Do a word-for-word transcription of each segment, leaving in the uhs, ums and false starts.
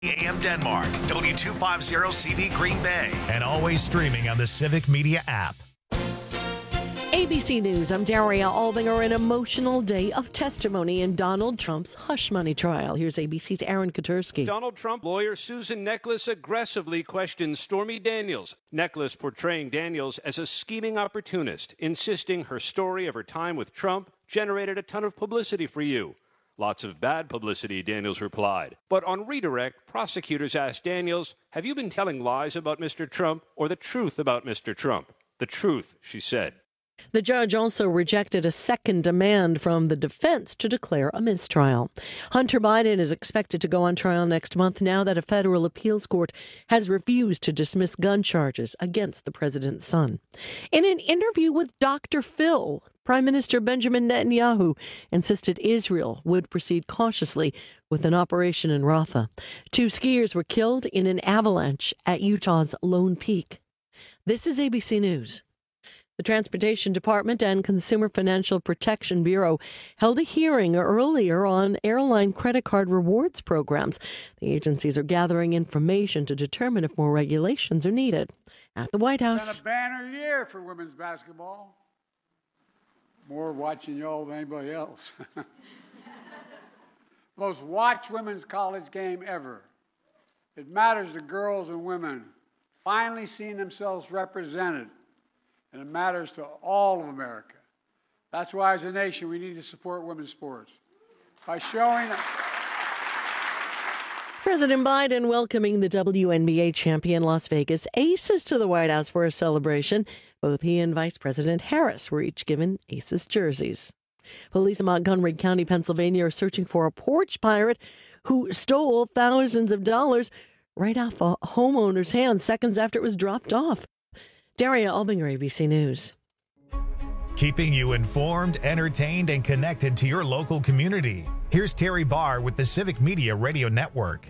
A M Denmark, W two fifty C V Green Bay, and always streaming on the Civic Media app. A B C News, I'm Daria Albinger. An emotional day of testimony in Donald Trump's hush money trial. Here's A B C's Aaron Katursky. Donald Trump lawyer Susan Neckles aggressively questions Stormy Daniels. Neckles portraying Daniels as a scheming opportunist, insisting her story of her time with Trump generated a ton of publicity for you. Lots of bad publicity, Daniels replied. But on redirect, prosecutors asked Daniels, have you been telling lies about Mister Trump or the truth about Mister Trump? The truth, she said. The judge also rejected a second demand from the defense to declare a mistrial. Hunter Biden is expected to go on trial next month now that a federal appeals court has refused to dismiss gun charges against the president's son. In an interview with Doctor Phil, Prime Minister Benjamin Netanyahu insisted Israel would proceed cautiously with an operation in Rafah. Two skiers were killed in an avalanche at Utah's Lone Peak. This is A B C News. The Transportation Department and Consumer Financial Protection Bureau held a hearing earlier on airline credit card rewards programs. The agencies are gathering information to determine if more regulations are needed. At the White House. It's been a banner year for women's basketball. More watching y'all than anybody else. Most watched women's college game ever. It matters to girls and women finally seeing themselves represented. And it matters to all of America. That's why, as a nation, we need to support women's sports by showing. President Biden welcoming the W N B A champion Las Vegas Aces to the White House for a celebration. Both he and Vice President Harris were each given Aces jerseys. Police in Montgomery County, Pennsylvania, are searching for a porch pirate who stole thousands of dollars right off a homeowner's hands seconds after it was dropped off. Daria Albinger, A B C News. Keeping you informed, entertained, and connected to your local community. Here's Terry Barr with the Civic Media Radio Network.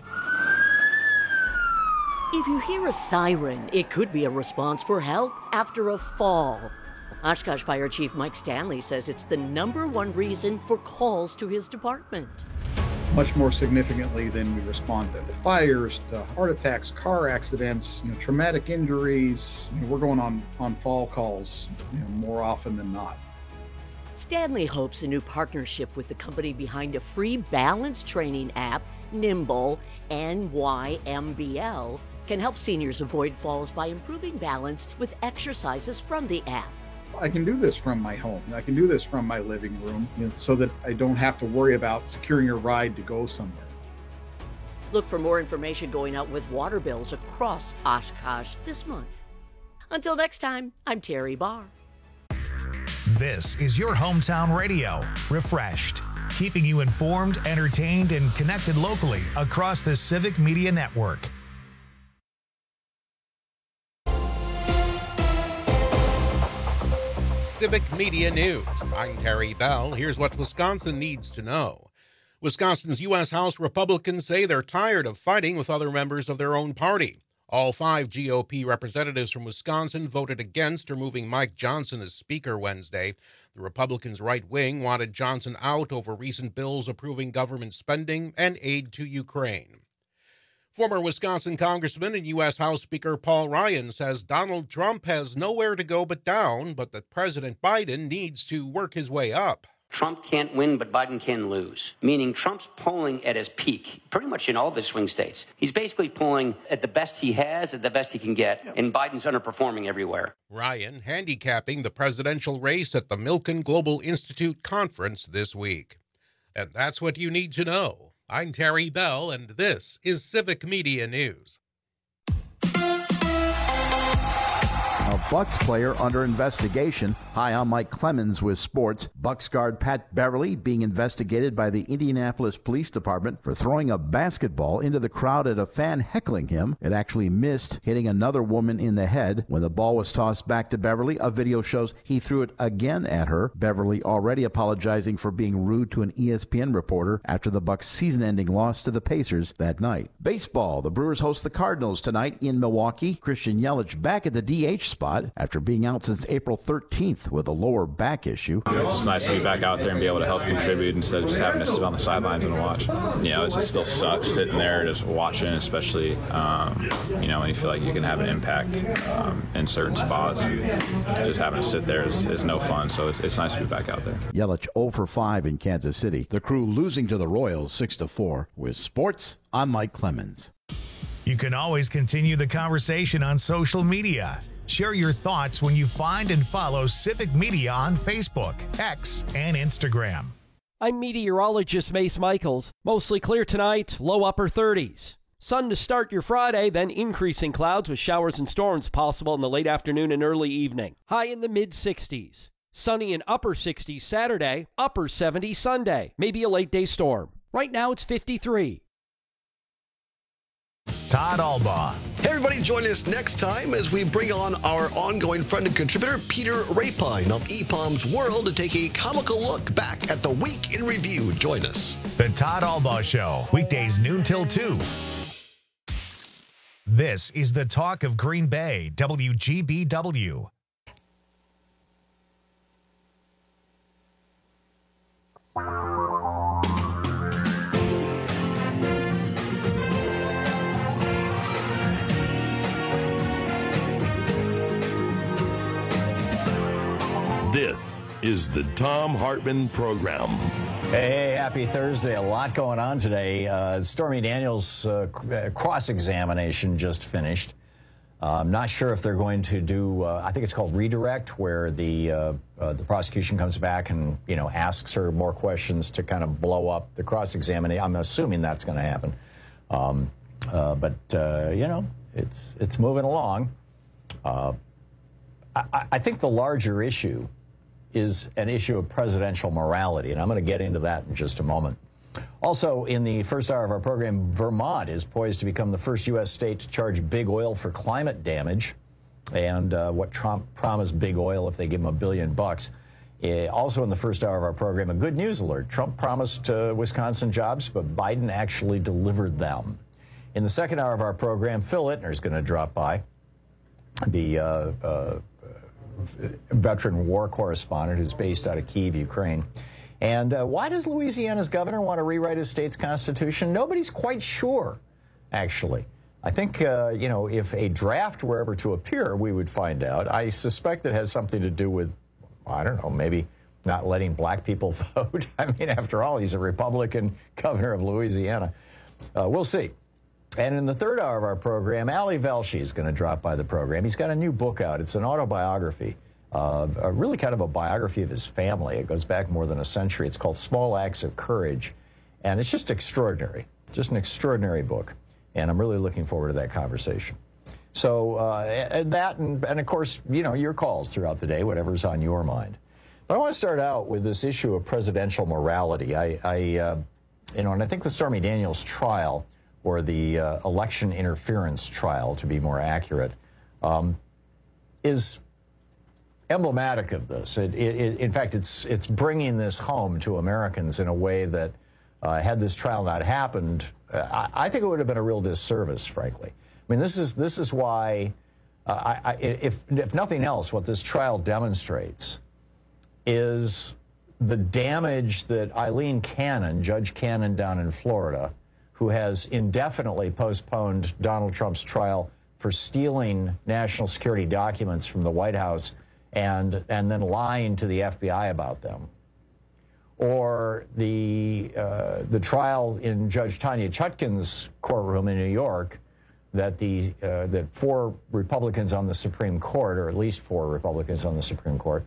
If you hear a siren, it could be a response for help after a fall. Oshkosh Fire Chief Mike Stanley says it's the number one reason for calls to his department. Much more significantly than we respond to fires, to heart attacks, car accidents, you know, traumatic injuries. You know, we're going on, on fall calls, you know, more often than not. Stanley hopes a new partnership with the company behind a free balance training app, Nimble, N Y M B L, can help seniors avoid falls by improving balance with exercises from the app. I can do this from my home. I can do this from my living room, you know, so that I don't have to worry about securing a ride to go somewhere. Look for more information going out with water bills across Oshkosh this month. Until next time, I'm Terry Barr. This is your hometown radio, refreshed, keeping you informed, entertained, and connected locally across the Civic Media Network. Civic Media News. I'm Terry Bell. Here's what Wisconsin needs to know. Wisconsin's U S House Republicans say they're tired of fighting with other members of their own party. All five G O P representatives from Wisconsin voted against removing Mike Johnson as Speaker Wednesday. The Republicans' right wing wanted Johnson out over recent bills approving government spending and aid to Ukraine. Former Wisconsin Congressman and U S House Speaker Paul Ryan says Donald Trump has nowhere to go but down, but that President Biden needs to work his way up. Trump can't win, but Biden can lose, meaning Trump's polling at his peak, pretty much in all the swing states. He's basically polling at the best he has, at the best he can get, and Biden's underperforming everywhere. Ryan handicapping the presidential race at the Milken Global Institute conference this week. And that's what you need to know. I'm Terry Bell, and this is Civic Media News. A Bucks player under investigation. Hi, I'm Mike Clemens with sports. Bucks guard Pat Beverly being investigated by the Indianapolis Police Department for throwing a basketball into the crowd at a fan heckling him. It actually missed, hitting another woman in the head. When the ball was tossed back to Beverly, a video shows he threw it again at her. Beverly already apologizing for being rude to an E S P N reporter after the Bucks' season-ending loss to the Pacers that night. Baseball. The Brewers host the Cardinals tonight in Milwaukee. Christian Yelich back at the D H spot spot after being out since April thirteenth with a lower back issue. It's nice to be back out there and be able to help contribute instead of just having to sit on the sidelines and watch. You know, it just still sucks sitting there just watching, especially, um, you know, when you feel like you can have an impact um, in certain spots. Just having to sit there is, is no fun, so it's, it's nice to be back out there. Yelich oh for five in Kansas City. The Crew losing to the Royals six to four. With sports, I'm Mike Clemens. You can always continue the conversation on social media. Share your thoughts when you find and follow Civic Media on Facebook, X, and Instagram. I'm meteorologist Mace Michaels. Mostly clear tonight, low upper thirties. Sun to start your Friday, then increasing clouds with showers and storms possible in the late afternoon and early evening. High in the mid sixties. Sunny and upper sixties Saturday, upper seventies Sunday. Maybe a late day storm. Right now it's fifty-three. Todd Albaugh. Hey everybody, join us next time as we bring on our ongoing friend and contributor, Peter Rapine of E P O M's World, to take a comical look back at the week in review. Join us. The Todd Albaugh Show, weekdays noon till two. This is the talk of Green Bay, W G B W. This is the Thom Hartmann Program. Hey, happy Thursday. A lot going on today. Uh, Stormy Daniels' uh, cross-examination just finished. Uh, I'm not sure if they're going to do, uh, I think it's called redirect, where the uh, uh, the prosecution comes back and, you know, asks her more questions to kind of blow up the cross-examination. I'm assuming that's going to happen. Um, uh, but, uh, you know, it's, it's moving along. Uh, I, I think the larger issue is an issue of presidential morality, and I'm going to get into that in just a moment. Also, in the first hour of our program, Vermont is poised to become the first U S state to charge big oil for climate damage, and uh, what Trump promised big oil if they give him a billion bucks. Uh, also in the first hour of our program, a good news alert. Trump promised uh, Wisconsin jobs, but Biden actually delivered them. In the second hour of our program, Phil Ittner is going to drop by, the uh, uh, veteran war correspondent who's based out of Kyiv, Ukraine. And uh, why does Louisiana's governor want to rewrite his state's constitution? Nobody's quite sure, actually. I think, uh, you know, if a draft were ever to appear, we would find out. I suspect it has something to do with, I don't know, maybe not letting black people vote. I mean, after all, he's a Republican governor of Louisiana. Uh, we'll see. And in the third hour of our program, Ali Velshi is going to drop by the program. He's got a new book out. It's an autobiography, uh, a really kind of a biography of his family. It goes back more than a century. It's called Small Acts of Courage, and it's just extraordinary, just an extraordinary book. And I'm really looking forward to that conversation. So uh, and that, and, and of course, you know, your calls throughout the day, whatever's on your mind. But I want to start out with this issue of presidential morality. I, I uh, you know, and I think the Stormy Daniels trial, or the uh, election interference trial, to be more accurate, um, is emblematic of this. It, it, in fact, it's it's bringing this home to Americans in a way that, uh, had this trial not happened, uh, I, I think it would have been a real disservice, frankly. I mean, this is this is why, uh, I, I, if if nothing else, what this trial demonstrates is the damage that Eileen Cannon, Judge Cannon down in Florida, who has indefinitely postponed Donald Trump's trial for stealing national security documents from the White House and and then lying to the F B I about them, or the uh, the trial in Judge Tanya Chutkan's courtroom in New York, that the uh, that four Republicans on the Supreme Court, or at least four Republicans on the Supreme Court,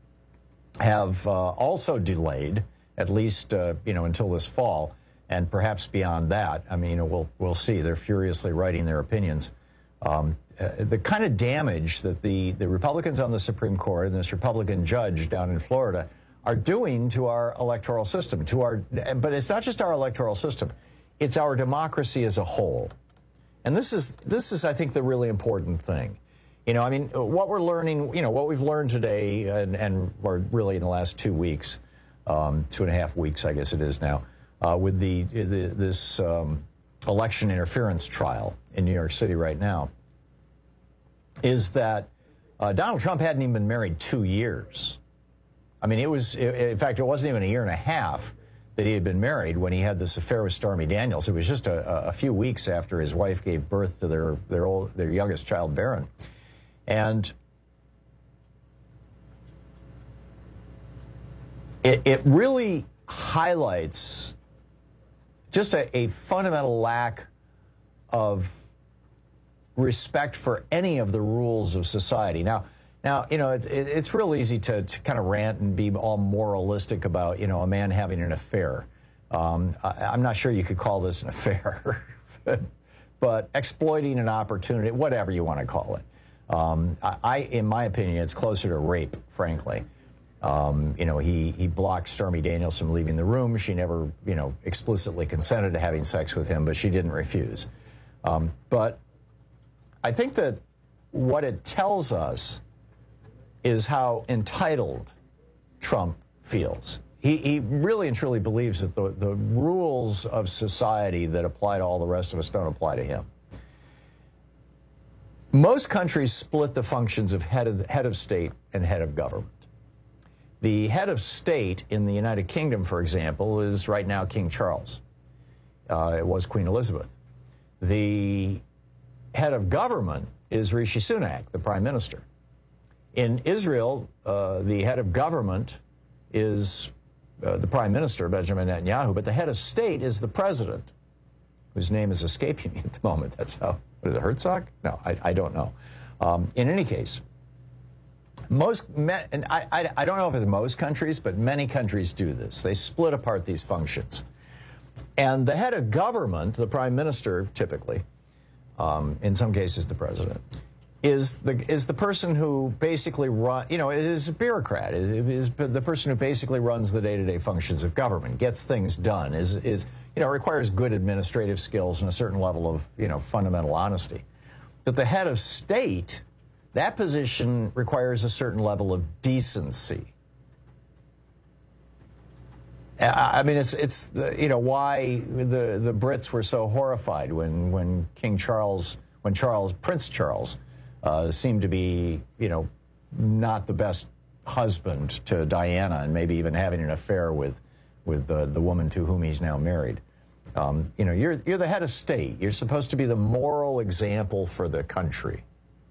have uh, also delayed, at least uh, you know until this fall. And perhaps beyond that. I mean, you know, we'll we'll see. They're furiously writing their opinions. Um, uh, the kind of damage that the, the Republicans on the Supreme Court and this Republican judge down in Florida are doing to our electoral system, to our, but it's not just our electoral system, it's our democracy as a whole. And this is, this is, I think, the really important thing. You know, I mean, what we're learning, you know, what we've learned today, and, and or really in the last two weeks, um, two and a half weeks, I guess it is now, Uh, with the, the this um, election interference trial in New York City right now, is that Uh, Donald Trump hadn't even been married two years. I mean, it was, in fact, it wasn't even a year and a half that he had been married when he had this affair with Stormy Daniels. It was just a, a few weeks after his wife gave birth to their, their, old, their youngest child, Barron. And it, it really highlights just a, a fundamental lack of respect for any of the rules of society. Now, now you know, it, it, it's real easy to, to kind of rant and be all moralistic about, you know, a man having an affair. Um, I, I'm not sure you could call this an affair, but exploiting an opportunity, whatever you want to call it. Um, I, in my opinion, it's closer to rape, frankly. Um, you know, he, he blocked Stormy Daniels from leaving the room. She never, you know, explicitly consented to having sex with him, but she didn't refuse. Um, but I think that what it tells us is how entitled Trump feels. He, he really and truly believes that the, the rules of society that apply to all the rest of us don't apply to him. Most countries split the functions of head of, head of state and head of government. The head of state in the United Kingdom, for example, is right now King Charles. Uh, it was Queen Elizabeth. The head of government is Rishi Sunak, the prime minister. In Israel, uh, the head of government is uh, the prime minister, Benjamin Netanyahu, but the head of state is the president, whose name is escaping me at the moment. That's how, what is it, Herzog? No, I, I don't know. Um, in any case, most, and I, I, I don't know if it's most countries, but many countries do this. They split apart these functions. And the head of government, the prime minister typically, um, in some cases the president, is the is the person who basically run, you know, is a bureaucrat, is, is the person who basically runs the day-to-day functions of government, gets things done, is, is, you know, requires good administrative skills and a certain level of, you know, fundamental honesty. But the head of state, that position requires a certain level of decency. I mean, it's, it's the, you know, why the, the Brits were so horrified when, when King Charles, when Charles, Prince Charles, uh, seemed to be, you know, not the best husband to Diana and maybe even having an affair with, with the, the woman to whom he's now married. Um, you know, you're, you're the head of state. You're supposed to be the moral example for the country.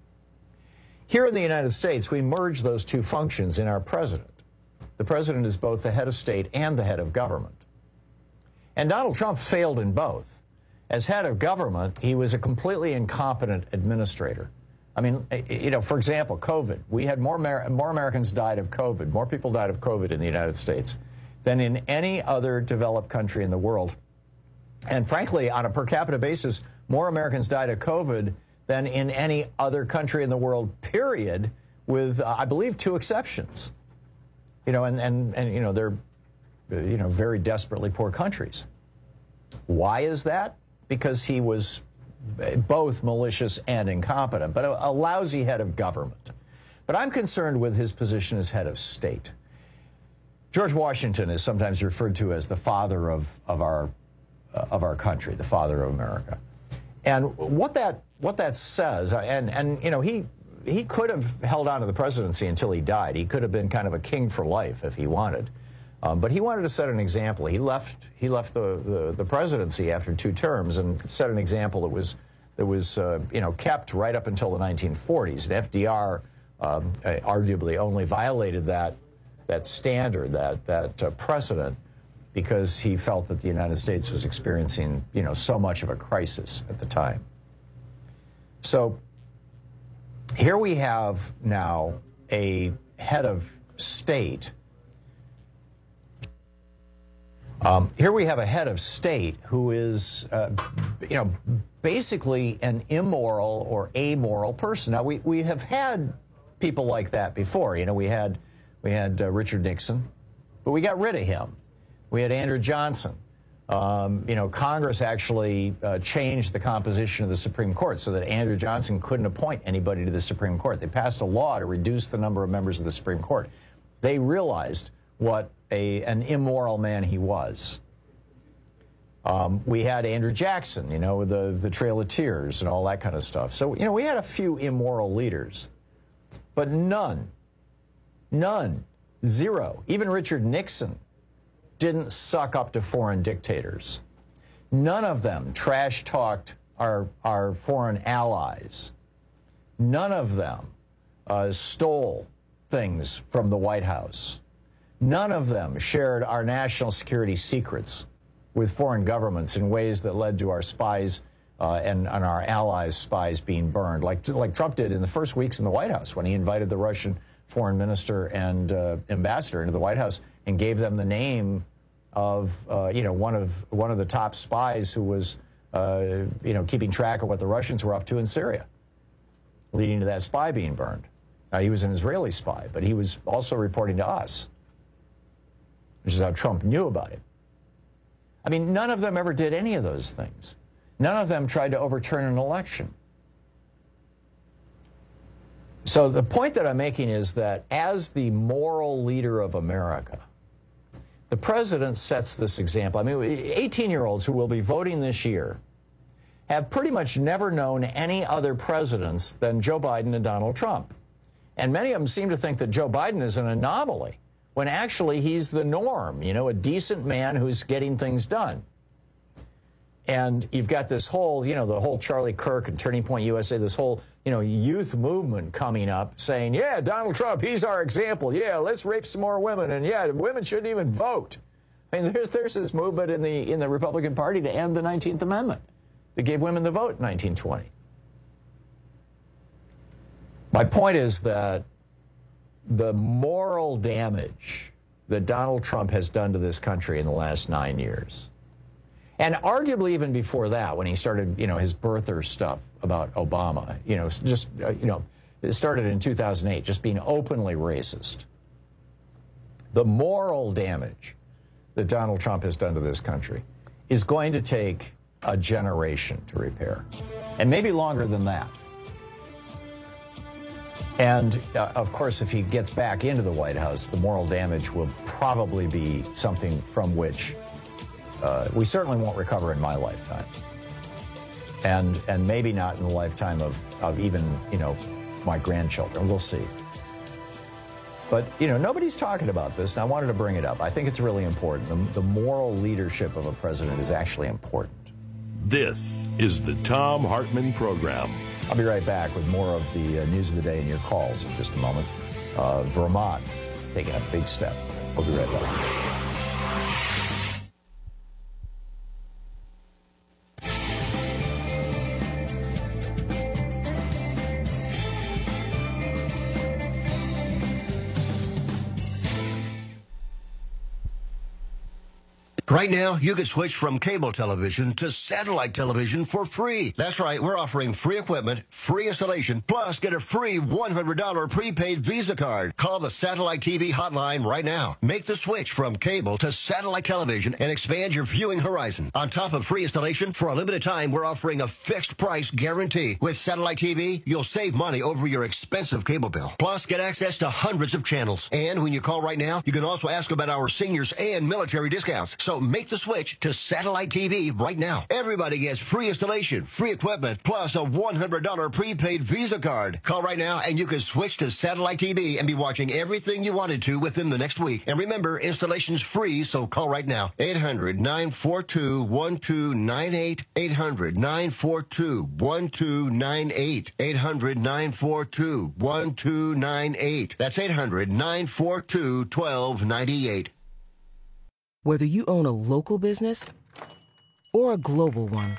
Here in the United States, we merge those two functions in our president. The president is both the head of state and the head of government. And Donald Trump failed in both. As head of government, he was a completely incompetent administrator. I mean, you know, for example, COVID. We had more, Amer more Americans died of COVID, more people died of COVID in the United States than in any other developed country in the world. And frankly, on a per capita basis, more Americans died of COVID than in any other country in the world, period, with, uh, I believe, two exceptions. You know, and, and, and, you know, they're, you know, very desperately poor countries. Why is that? Because he was both malicious and incompetent, but a, a lousy head of government. But I'm concerned with his position as head of state. George Washington is sometimes referred to as the father of, of, our, uh, of our country, the father of America. And what that, what that says, and, and you know, he, he could have held on to the presidency until he died. He could have been kind of a king for life if he wanted. Um, but he wanted to set an example. He left, he left the, the, the presidency after two terms and set an example that was, that was uh, you know, kept right up until the nineteen forties. And F D R um, arguably only violated that, that standard, that, that uh, precedent, because he felt that the United States was experiencing, you know, so much of a crisis at the time. So here we have now a head of state. Um, here we have a head of state who is, uh, you know, basically an immoral or amoral person. Now, we, we have had people like that before. You know, we had, we had uh, Richard Nixon, but we got rid of him. We had Andrew Johnson. Um, you know, Congress actually uh, changed the composition of the Supreme Court so that Andrew Johnson couldn't appoint anybody to the Supreme Court. They passed a law to reduce the number of members of the Supreme Court. They realized what a, an immoral man he was. Um, we had Andrew Jackson, you know, the, the Trail of Tears and all that kind of stuff. So, you know, we had a few immoral leaders. But none, none, zero. Even Richard Nixon didn't suck up to foreign dictators. None of them trash-talked our, our foreign allies. None of them uh, stole things from the White House. None of them shared our national security secrets with foreign governments in ways that led to our spies uh, and, and our allies' spies being burned, like, like Trump did in the first weeks in the White House when he invited the Russian foreign minister and uh, ambassador into the White House and gave them the name of, uh, you know, one of one of the top spies who was, uh, you know, keeping track of what the Russians were up to in Syria, leading to that spy being burned. Uh, he was an Israeli spy, but he was also reporting to us, which is how Trump knew about it. I mean, none of them ever did any of those things. None of them tried to overturn an election. So the point that I'm making is that as the moral leader of America, the president sets this example. I mean, eighteen-year-olds who will be voting this year have pretty much never known any other presidents than Joe Biden and Donald Trump. And many of them seem to think that Joe Biden is an anomaly, when actually he's the norm, you know, a decent man who's getting things done. And you've got this whole, you know, the whole Charlie Kirk and Turning Point U S A, this whole, you know, youth movement coming up saying, yeah, Donald Trump, he's our example. Yeah, let's rape some more women. And yeah, women shouldn't even vote. I mean, there's, there's this movement in the, in the Republican Party to end the nineteenth Amendment that gave women the vote in nineteen twenty. My point is that the moral damage that Donald Trump has done to this country in the last nine years, and arguably even before that, when he started, you know, his birther stuff about Obama, you know, just, uh, you know, it started in two thousand eight, just being openly racist. The moral damage that Donald Trump has done to this country is going to take a generation to repair, and maybe longer than that. And, uh, of course, if he gets back into the White House, the moral damage will probably be something from which uh, we certainly won't recover in my lifetime. And and maybe not in the lifetime of, of even, you know, my grandchildren. We'll see. But, you know, nobody's talking about this, and I wanted to bring it up. I think it's really important. The, the moral leadership of a president is actually important. This is the Thom Hartmann Program. I'll be right back with more of the uh, news of the day and your calls in just a moment. Uh, Vermont taking a big step. We'll be right back. Right now, you can switch from cable television to satellite television for free. That's right, we're offering free equipment, free installation, plus get a free one hundred dollars prepaid Visa card. Call the Satellite T V hotline right now. Make the switch from cable to satellite television and expand your viewing horizon. On top of free installation, for a limited time, we're offering a fixed price guarantee. With Satellite T V, you'll save money over your expensive cable bill. Plus, get access to hundreds of channels. And when you call right now, you can also ask about our seniors and military discounts. So make the switch to Satellite T V right now. Everybody gets free installation, free equipment, plus a one hundred dollars prepaid Visa card. Call right now and you can switch to Satellite T V and be watching everything you wanted to within the next week. And remember, installation's free, so call right now. eight hundred, nine four two, one two nine eight. eight hundred, nine four two, one two nine eight. eight hundred, nine four two, one two nine eight. That's eight hundred, nine four two, one two nine eight. Whether you own a local business or a global one,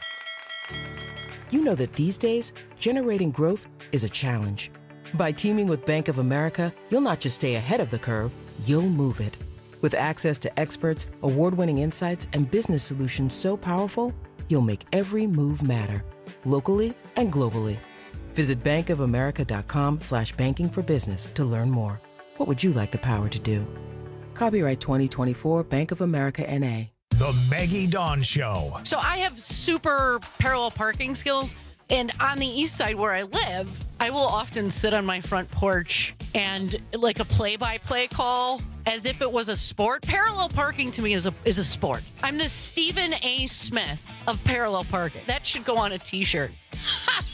you know that these days, generating growth is a challenge. By teaming with Bank of America, you'll not just stay ahead of the curve, you'll move it. With access to experts, award-winning insights, and business solutions so powerful, you'll make every move matter, locally and globally. Visit bankofamerica.com slash banking for business to learn more. What would you like the power to do? Copyright twenty twenty-four Bank of America N A. The Maggie Dawn Show. So I have super parallel parking skills. And on the east side where I live, I will often sit on my front porch and like a play-by-play call as if it was a sport. Parallel parking to me is a is a sport. I'm the Stephen A. Smith of parallel parking. That should go on a t-shirt.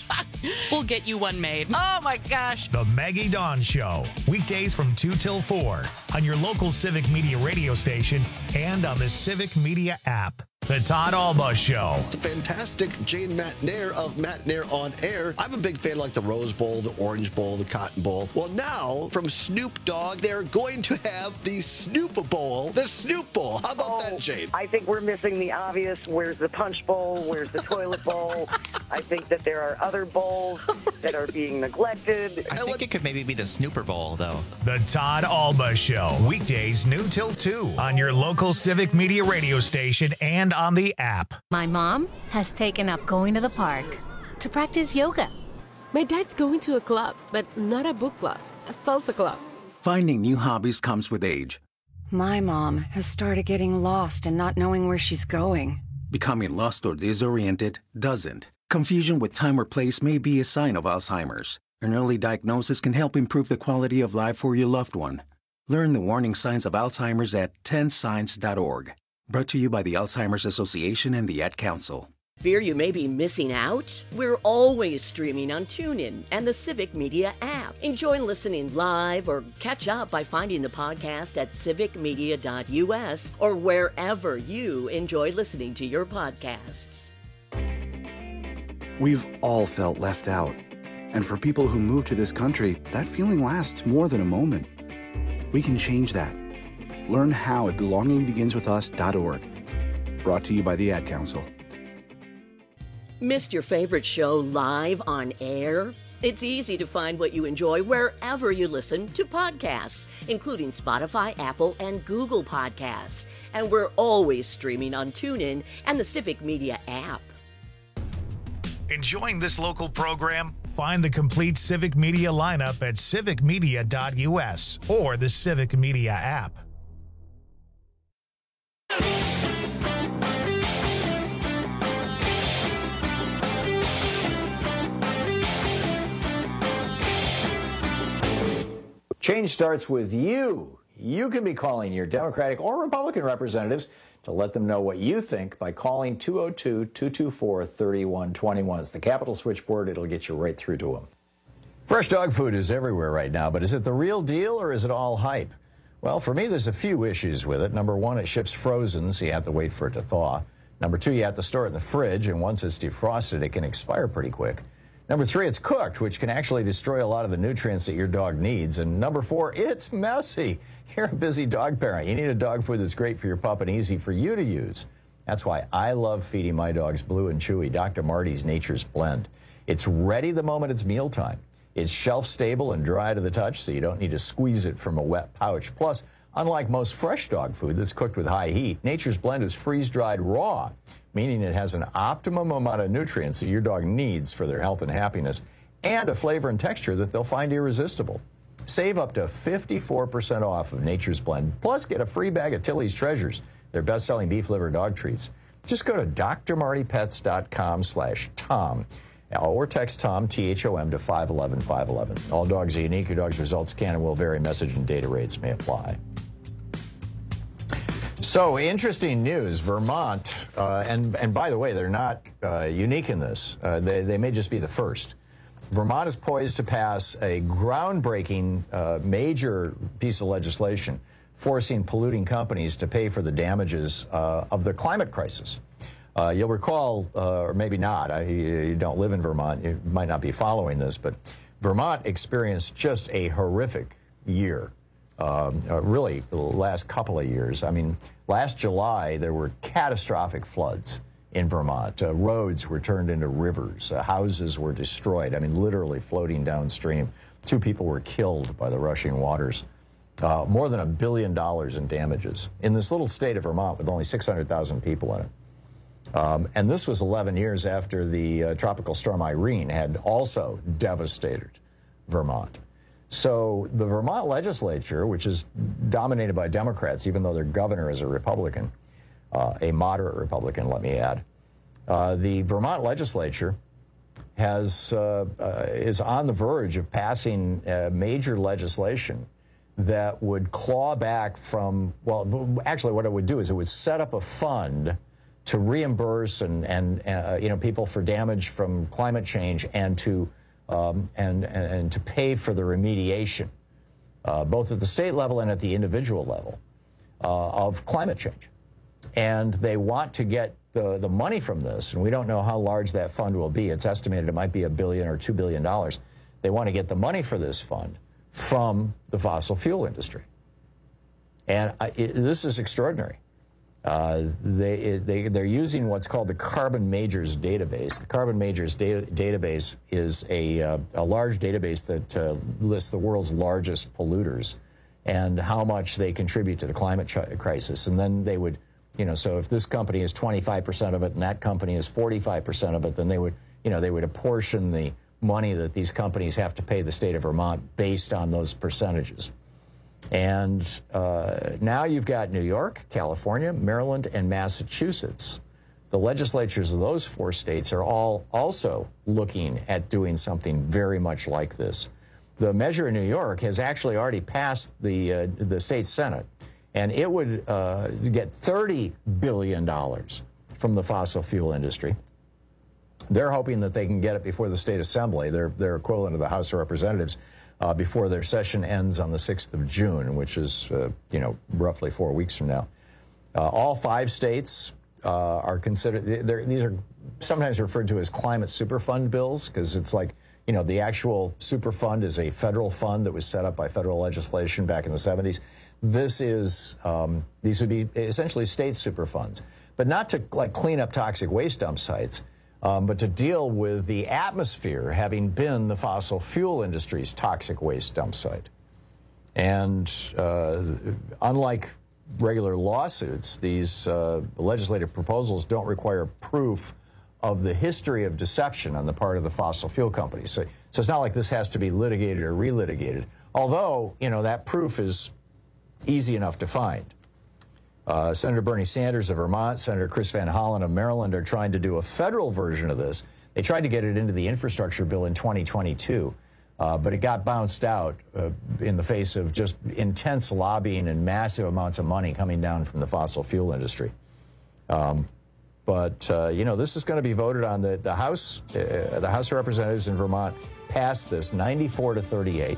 We'll get you one made. Oh, my gosh. The Maggie Dawn Show. Weekdays from two till four on your local Civic Media radio station and on the Civic Media app. The Todd Alba Show. The fantastic Jane McNair of McNair on Air. I'm a big fan of like the Rose Bowl, the Orange Bowl, the Cotton Bowl. Well, now from Snoop Dogg, they're going to have the Snoop Bowl, the Snoop Bowl. How about oh, that, Jane? I think we're missing the obvious. Where's the Punch Bowl? Where's the Toilet Bowl? I think that there are other bowls that are being neglected. I think it could maybe be the Snooper Bowl, though. The Todd Alba Show. Weekdays noon till two on your local Civic Media radio station and on the app. My mom has taken up going to the park to practice yoga. My dad's going to a club, but not a book club, a salsa club. Finding new hobbies comes with age. My mom has started getting lost and not knowing where she's going. Becoming lost or disoriented doesn't. Confusion with time or place may be a sign of Alzheimer's. An early diagnosis can help improve the quality of life for your loved one. Learn the warning signs of Alzheimer's at ten signs dot org. Brought to you by the Alzheimer's Association and the Ad Council. Fear you may be missing out? We're always streaming on TuneIn and the Civic Media app. Enjoy listening live or catch up by finding the podcast at civic media dot u s or wherever you enjoy listening to your podcasts. We've all felt left out. And for people who move to this country, that feeling lasts more than a moment. We can change that. Learn how at belonging begins with us dot org. Brought to you by the Ad Council. Missed your favorite show live on air? It's easy to find what you enjoy wherever you listen to podcasts, including Spotify, Apple, and Google Podcasts. And we're always streaming on TuneIn and the Civic Media app. Enjoying this local program? Find the complete Civic Media lineup at civic media dot u s or the Civic Media app. Change starts with you. You can be calling your Democratic or Republican representatives to let them know what you think by calling two oh two, two two four, three one two one. It's the Capitol switchboard. It'll get you right through to them. Fresh dog food is everywhere right now, but is it the real deal or is it all hype? Well, for me, there's a few issues with it. Number one, it ships frozen, so you have to wait for it to thaw. Number two, you have to store it in the fridge, and once it's defrosted, it can expire pretty quick. Number three, it's cooked, which can actually destroy a lot of the nutrients that your dog needs. And number four, it's messy. You're a busy dog parent. You need a dog food that's great for your pup and easy for you to use. That's why I love feeding my dogs Blue and Chewy, Doctor Marty's Nature's Blend. It's ready the moment it's mealtime. It's shelf-stable and dry to the touch, so you don't need to squeeze it from a wet pouch. Plus, unlike most fresh dog food that's cooked with high heat, Nature's Blend is freeze-dried raw, meaning it has an optimum amount of nutrients that your dog needs for their health and happiness, and a flavor and texture that they'll find irresistible. Save up to fifty-four percent off of Nature's Blend, plus get a free bag of Tilly's Treasures, their best-selling beef liver dog treats. Just go to d r marty pets dot com slash Tom, or text Tom, T H O M, to five one one, five one one. All dogs are unique. Your dog's results can and will vary. Message and data rates may apply. So, interesting news. Vermont, uh, and, and by the way, they're not uh, unique in this. Uh, they, they may just be the first. Vermont is poised to pass a groundbreaking uh, major piece of legislation forcing polluting companies to pay for the damages uh, of the climate crisis. Uh, you'll recall, uh, or maybe not, I, you don't live in Vermont, you might not be following this, but Vermont experienced just a horrific year. Um, uh, really, the last couple of years. I mean, last July, there were catastrophic floods in Vermont. Uh, roads were turned into rivers. Uh, houses were destroyed. I mean, literally floating downstream. Two people were killed by the rushing waters. Uh, more than a billion dollars in damages in this little state of Vermont with only six hundred thousand people in it. Um, and this was eleven years after the uh, tropical storm Irene had also devastated Vermont. So the Vermont legislature, which is dominated by Democrats, even though their governor is a Republican, uh, a moderate Republican, let me add, uh, the Vermont legislature has uh, uh, is on the verge of passing uh, major legislation that would claw back from, well, actually what it would do is it would set up a fund to reimburse and, and uh, you know, people for damage from climate change and to, um, and, and, and to pay for the remediation, uh, both at the state level and at the individual level, uh, of climate change. And they want to get the, the money from this, and we don't know how large that fund will be. It's estimated it might be a billion or two billion dollars. They want to get the money for this fund from the fossil fuel industry. And I, it, this is extraordinary. Uh, they, they, they're using what's called the Carbon Majors database. The Carbon Majors data, database is a, uh, a large database that uh, lists the world's largest polluters and how much they contribute to the climate ch- crisis. And then they would, you know, so if this company is twenty-five percent of it and that company is forty-five percent of it, then they would, you know, they would apportion the money that these companies have to pay the state of Vermont based on those percentages. And uh, now you've got New York, California, Maryland, and Massachusetts. The legislatures of those four states are all also looking at doing something very much like this. The measure in New York has actually already passed the, uh, the state Senate, and it would uh, get thirty billion dollars from the fossil fuel industry. They're hoping that they can get it before the state assembly, their, their equivalent of the House of Representatives, uh, before their session ends on the sixth of June, which is, uh, you know, roughly four weeks from now. Uh, all five states uh, are considered, these are sometimes referred to as climate superfund bills, because it's like, you know, the actual superfund is a federal fund that was set up by federal legislation back in the seventies. This is, um, these would be essentially state superfunds, but not to like clean up toxic waste dump sites, um, but to deal with the atmosphere having been the fossil fuel industry's toxic waste dump site. And uh, unlike regular lawsuits, these uh, legislative proposals don't require proof of the history of deception on the part of the fossil fuel companies. So, so it's not like this has to be litigated or relitigated, although, you know, that proof is easy enough to find. Uh, Senator Bernie Sanders of Vermont, Senator Chris Van Hollen of Maryland are trying to do a federal version of this. They tried to get it into the infrastructure bill in twenty twenty-two, uh, but it got bounced out uh, in the face of just intense lobbying and massive amounts of money coming down from the fossil fuel industry. Um, but, uh, you know, this is going to be voted on. The, the House, uh, the House of Representatives in Vermont passed this ninety-four to thirty-eight.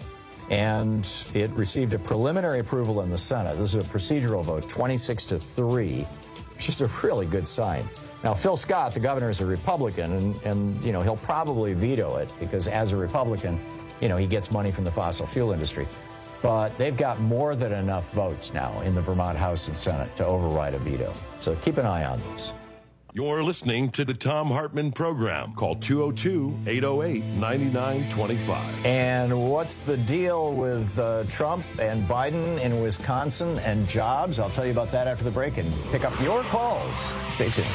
And it received a preliminary approval in the Senate. This is a procedural vote, twenty-six to three, which is a really good sign. Now, Phil Scott, the governor, is a Republican, and, and you know, he'll probably veto it because as a Republican, you know, he gets money from the fossil fuel industry. But they've got more than enough votes now in the Vermont House and Senate to override a veto. So keep an eye on this. You're listening to the Thom Hartmann Program. Call two oh two, eight oh eight, nine nine two five. And what's the deal with uh, Trump and Biden in Wisconsin and jobs? I'll tell you about that after the break and pick up your calls. Stay tuned.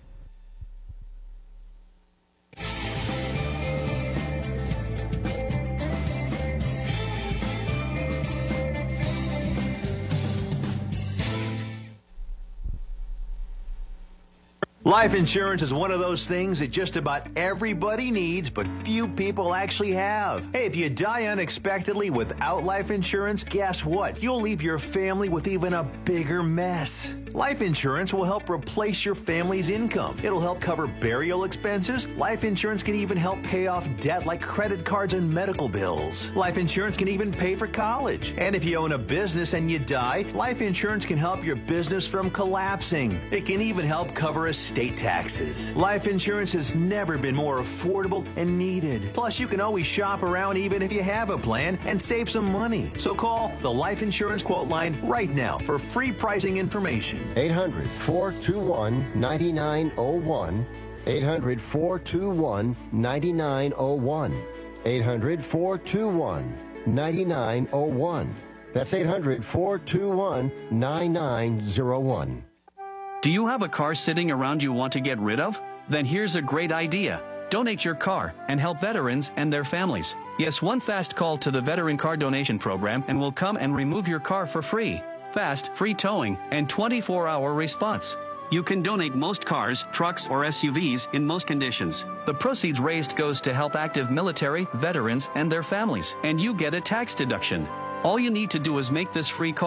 Life insurance is one of those things that just about everybody needs, but few people actually have. Hey, if you die unexpectedly without life insurance, guess what? You'll leave your family with even a bigger mess. Life insurance will help replace your family's income. It'll help cover burial expenses. Life insurance can even help pay off debt like credit cards and medical bills. Life insurance can even pay for college. And if you own a business and you die, life insurance can help your business from collapsing. It can even help cover estate taxes. Life insurance has never been more affordable and needed. Plus, you can always shop around even if you have a plan and save some money. So call the Life Insurance Quote Line right now for free pricing information. eight hundred, four two one, nine nine zero one. eight hundred, four two one, nine nine zero one. eight hundred, four two one, nine nine zero one. That's eight hundred, four two one, nine nine zero one. Do you have a car sitting around you want to get rid of? Then here's a great idea. Donate your car and help veterans and their families. Yes, one fast call to the Veteran Car Donation Program and we'll come and remove your car for free. Fast, free towing, and twenty-four hour response. You can donate most cars, trucks, or S U Vs in most conditions. The proceeds raised goes to help active military, veterans, and their families, and you get a tax deduction. All you need to do is make this free call.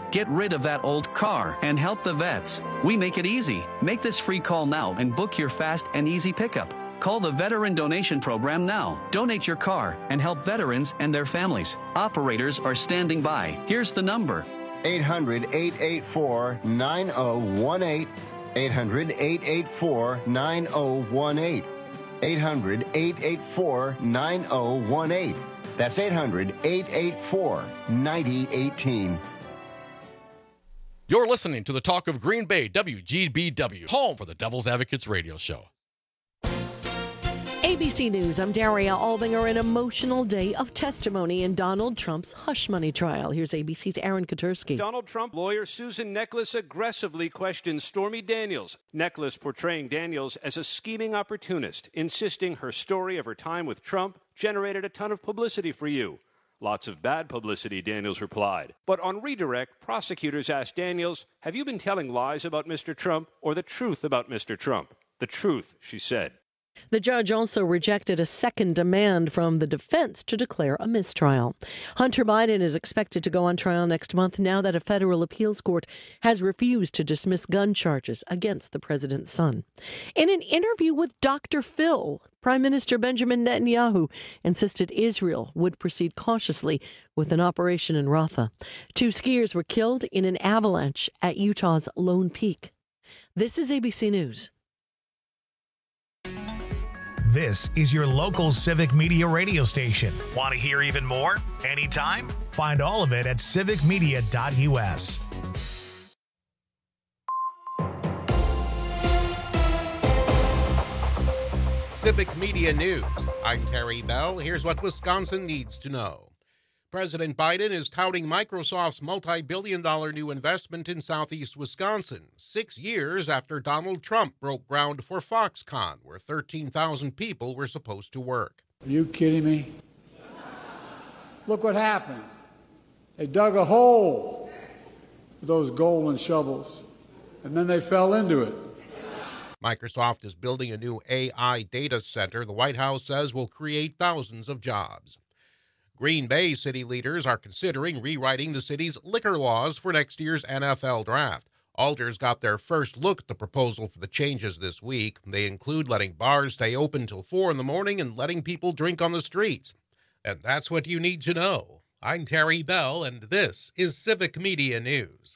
Get rid of that old car and help the vets. We make it easy. Make this free call now and book your fast and easy pickup. Call the Veteran Donation Program now. Donate your car and help veterans and their families. Operators are standing by. Here's the number. eight hundred, eight eight four, nine oh one eight. eight hundred, eight eight four, nine oh one eight. eight hundred, eight eight four, nine oh one eight. That's eight hundred, eight eight four, nine oh one eight. You're listening to the Talk of Green Bay, W G B W, home for the Devil's Advocates radio show. A B C News, I'm Daria Albinger. An emotional day of testimony in Donald Trump's hush money trial. Here's A B C's Aaron Katursky. Donald Trump lawyer Susan Neckles aggressively questions Stormy Daniels. Neckles portraying Daniels as a scheming opportunist, insisting her story of her time with Trump generated a ton of publicity for you. Lots of bad publicity, Daniels replied. But on redirect, prosecutors asked Daniels, have you been telling lies about Mister Trump or the truth about Mister Trump? The truth, she said. The judge also rejected a second demand from the defense to declare a mistrial. Hunter Biden is expected to go on trial next month now that a federal appeals court has refused to dismiss gun charges against the president's son. In an interview with Doctor Phil, Prime Minister Benjamin Netanyahu insisted Israel would proceed cautiously with an operation in Rafah. Two skiers were killed in an avalanche at Utah's Lone Peak. This is A B C News. This is your local Civic Media radio station. Want to hear even more? Anytime? Find all of it at civic media dot u s. Civic Media News. I'm Terry Bell. Here's what Wisconsin needs to know. President Biden is touting Microsoft's multi-billion dollar new investment in southeast Wisconsin, six years after Donald Trump broke ground for Foxconn, where thirteen thousand people were supposed to work. Are you kidding me? Look what happened. They dug a hole with those golden shovels, and then they fell into it. Microsoft is building a new A I data center the White House says will create thousands of jobs. Green Bay city leaders are considering rewriting the city's liquor laws for next year's N F L draft. Alders got their first look at the proposal for the changes this week. They include letting bars stay open till four in the morning and letting people drink on the streets. And that's what you need to know. I'm Terry Bell, and this is Civic Media News.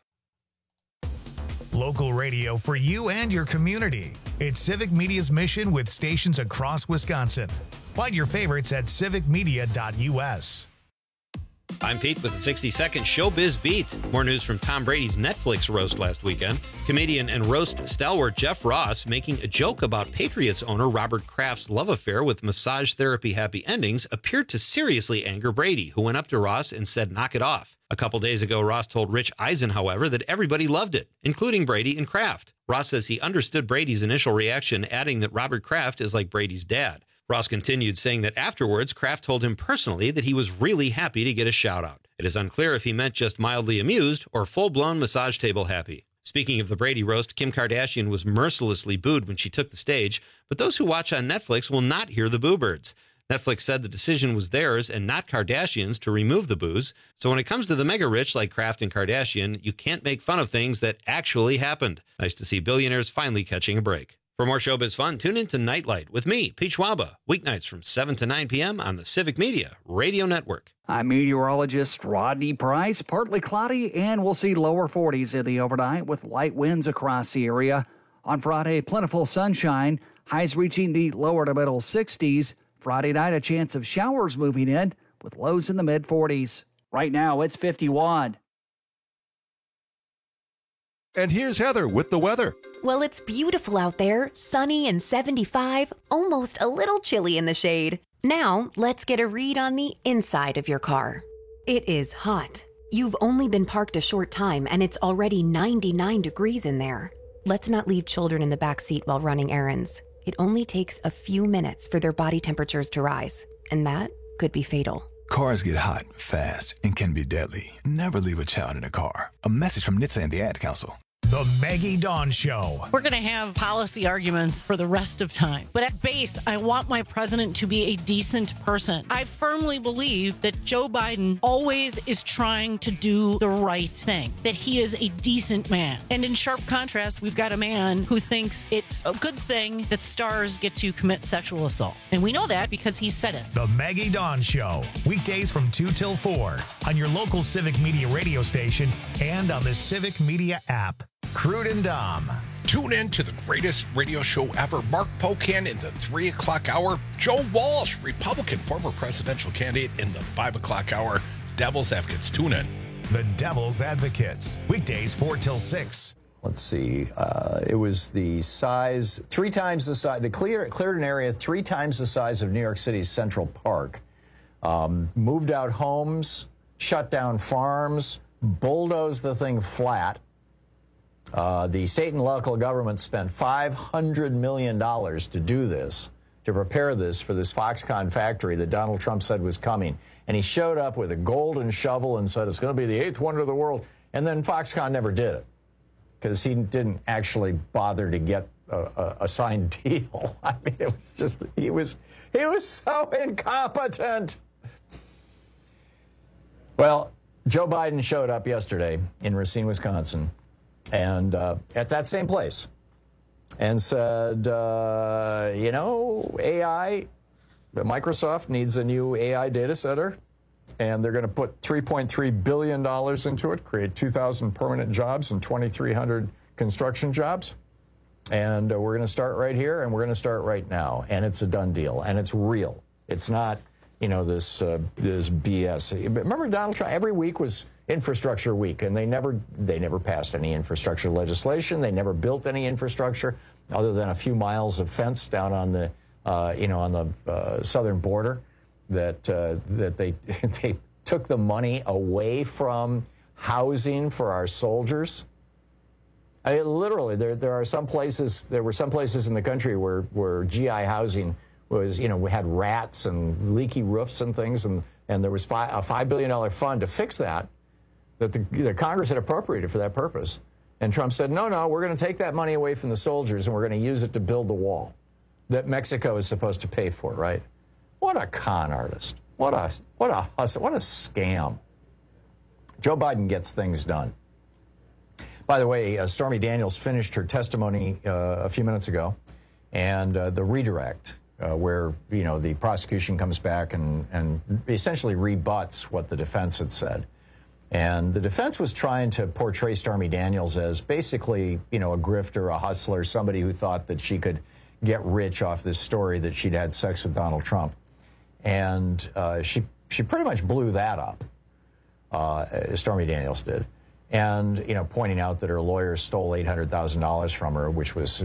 Local radio for you and your community. It's Civic Media's mission with stations across Wisconsin. Find your favorites at civic media dot u s. I'm Pete with the sixty second Showbiz Beat. More news from Tom Brady's Netflix roast last weekend. Comedian and roast stalwart Jeff Ross making a joke about Patriots owner Robert Kraft's love affair with massage therapy happy endings appeared to seriously anger Brady, who went up to Ross and said, "Knock it off." A couple days ago, Ross told Rich Eisen, however, that everybody loved it, including Brady and Kraft. Ross says he understood Brady's initial reaction, adding that Robert Kraft is like Brady's dad. Ross continued, saying that afterwards, Kraft told him personally that he was really happy to get a shout-out. It is unclear if he meant just mildly amused or full-blown massage table happy. Speaking of the Brady roast, Kim Kardashian was mercilessly booed when she took the stage, but those who watch on Netflix will not hear the boo birds. Netflix said the decision was theirs and not Kardashian's to remove the boos. So when it comes to the mega-rich like Kraft and Kardashian, you can't make fun of things that actually happened. Nice to see billionaires finally catching a break. For more showbiz fun, tune in to Nightlight with me, Pete Schwaba, weeknights from seven to nine p.m. on the Civic Media Radio Network. I'm meteorologist Rodney Price. Partly cloudy, and we'll see lower forties in the overnight with light winds across the area. On Friday, plentiful sunshine, highs reaching the lower to middle sixties. Friday night, a chance of showers moving in with lows in the mid forties. Right now, it's fifty-one. And here's Heather with the weather. Well, it's beautiful out there, sunny and seventy-five, almost a little chilly in the shade. Now, let's get a read on the inside of your car. It is hot. You've only been parked a short time and it's already ninety-nine degrees in there. Let's not leave children in the back seat while running errands. It only takes a few minutes for their body temperatures to rise, and that could be fatal. Cars get hot, fast, and can be deadly. Never leave a child in a car. A message from N H T S A and the Ad Council. The Maggie Dawn Show. We're going to have policy arguments for the rest of time. But at base, I want my president to be a decent person. I firmly believe that Joe Biden always is trying to do the right thing, that he is a decent man. And in sharp contrast, we've got a man who thinks it's a good thing that stars get to commit sexual assault. And we know that because he said it. The Maggie Dawn Show. Weekdays from two till four on your local Civic Media radio station and on the Civic Media app. Crude and Dom. Tune in to the greatest radio show ever. Mark Pocan in the three o'clock hour. Joe Walsh, Republican former presidential candidate, in the five o'clock hour. Devil's Advocates. Tune in. The Devil's Advocates. Weekdays four till six. Let's see. Uh, it was the size, three times the size, the clear, cleared an area three times the size of New York City's Central Park. Um, moved out homes, shut down farms, bulldozed the thing flat. Uh, the state and local government spent five hundred million dollars to do this, to prepare this for this Foxconn factory that Donald Trump said was coming. And he showed up with a golden shovel and said it's going to be the eighth wonder of the world. And then Foxconn never did it because he didn't actually bother to get a, a, a signed deal. I mean, it was just, he was, he was so incompetent. Well, Joe Biden showed up yesterday in Racine, Wisconsin, and uh, at that same place, and said, uh, you know, A I, Microsoft needs a new A I data center, and they're going to put three point three billion dollars into it, create two thousand permanent jobs and twenty-three hundred construction jobs. And uh, we're going to start right here, and we're going to start right now. And it's a done deal, and it's real. It's not, you know, this uh, this B S. Remember Donald Trump? Every week was infrastructure week, and they never they never passed any infrastructure legislation. They never built any infrastructure other than a few miles of fence down on the uh, you know on the uh, southern border. That uh, that they they took the money away from housing for our soldiers. I mean, literally, there there are some places. There were some places in the country where where G I housing was, you know, we had rats and leaky roofs and things, and and there was fi a five billion dollar fund to fix that. That the, the Congress had appropriated for that purpose. And Trump said, no, no, we're going to take that money away from the soldiers and we're going to use it to build the wall that Mexico is supposed to pay for, right? What a con artist. What a, what a hustle. What a scam. Joe Biden gets things done. By the way, uh, Stormy Daniels finished her testimony uh, a few minutes ago, and uh, the redirect, uh, where, you know, the prosecution comes back and, and essentially rebuts what the defense had said. And the defense was trying to portray Stormy Daniels as basically, you know, a grifter, a hustler, somebody who thought that she could get rich off this story that she'd had sex with Donald Trump. And uh, she, she pretty much blew that up, uh, Stormy Daniels did. And, you know, pointing out that her lawyer stole eight hundred thousand dollars from her, which was...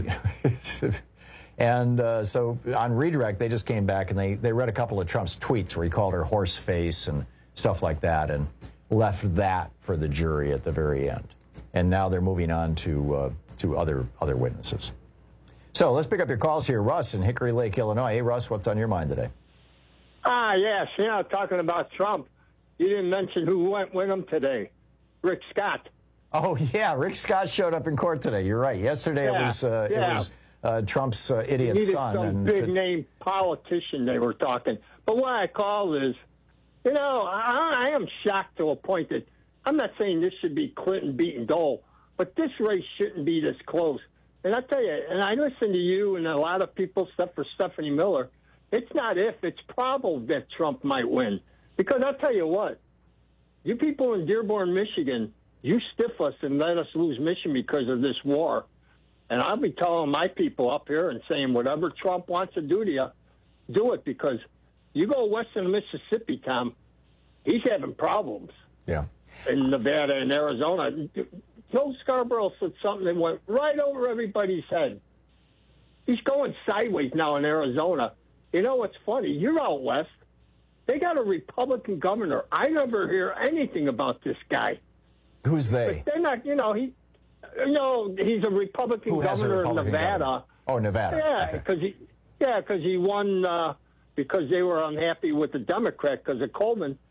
and uh, so on redirect, they just came back and they, they read a couple of Trump's tweets where he called her horse face and stuff like that, and left that for the jury at the very end. And now they're moving on to uh, to other other witnesses. So let's pick up your calls here. Russ in Hickory Lake, Illinois. Hey, Russ, what's on your mind today? Ah, yes. You know, talking about Trump, you didn't mention who went with him today. Rick Scott. Oh, yeah. Rick Scott showed up in court today. You're right. Yesterday yeah, it was uh, yeah. it was uh, Trump's uh, idiot he needed son. Some and big-name politician they were talking. But what I call is, you know, I, I am shocked to a point that I'm not saying this should be Clinton beating Dole, but this race shouldn't be this close. And I tell you, and I listen to you and a lot of people, except for Stephanie Miller, it's not if, it's probable that Trump might win. Because I'll tell you what, you people in Dearborn, Michigan, you stiff us and let us lose Michigan because of this war. And I'll be telling my people up here and saying whatever Trump wants to do to you, do it, because you go west of Mississippi, Tom, he's having problems. Yeah. In Nevada and Arizona. Joe Scarborough said something that went right over everybody's head. He's going sideways now in Arizona. You know what's funny? You're out west. They got a Republican governor. I never hear anything about this guy. Who's they? But they're not, you know, he, you know, he's a Republican Who has a governor Republican in Nevada. governor? Oh, Nevada. Yeah, because okay. he, yeah, because he won uh, because they were unhappy with the Democrat because of Coleman.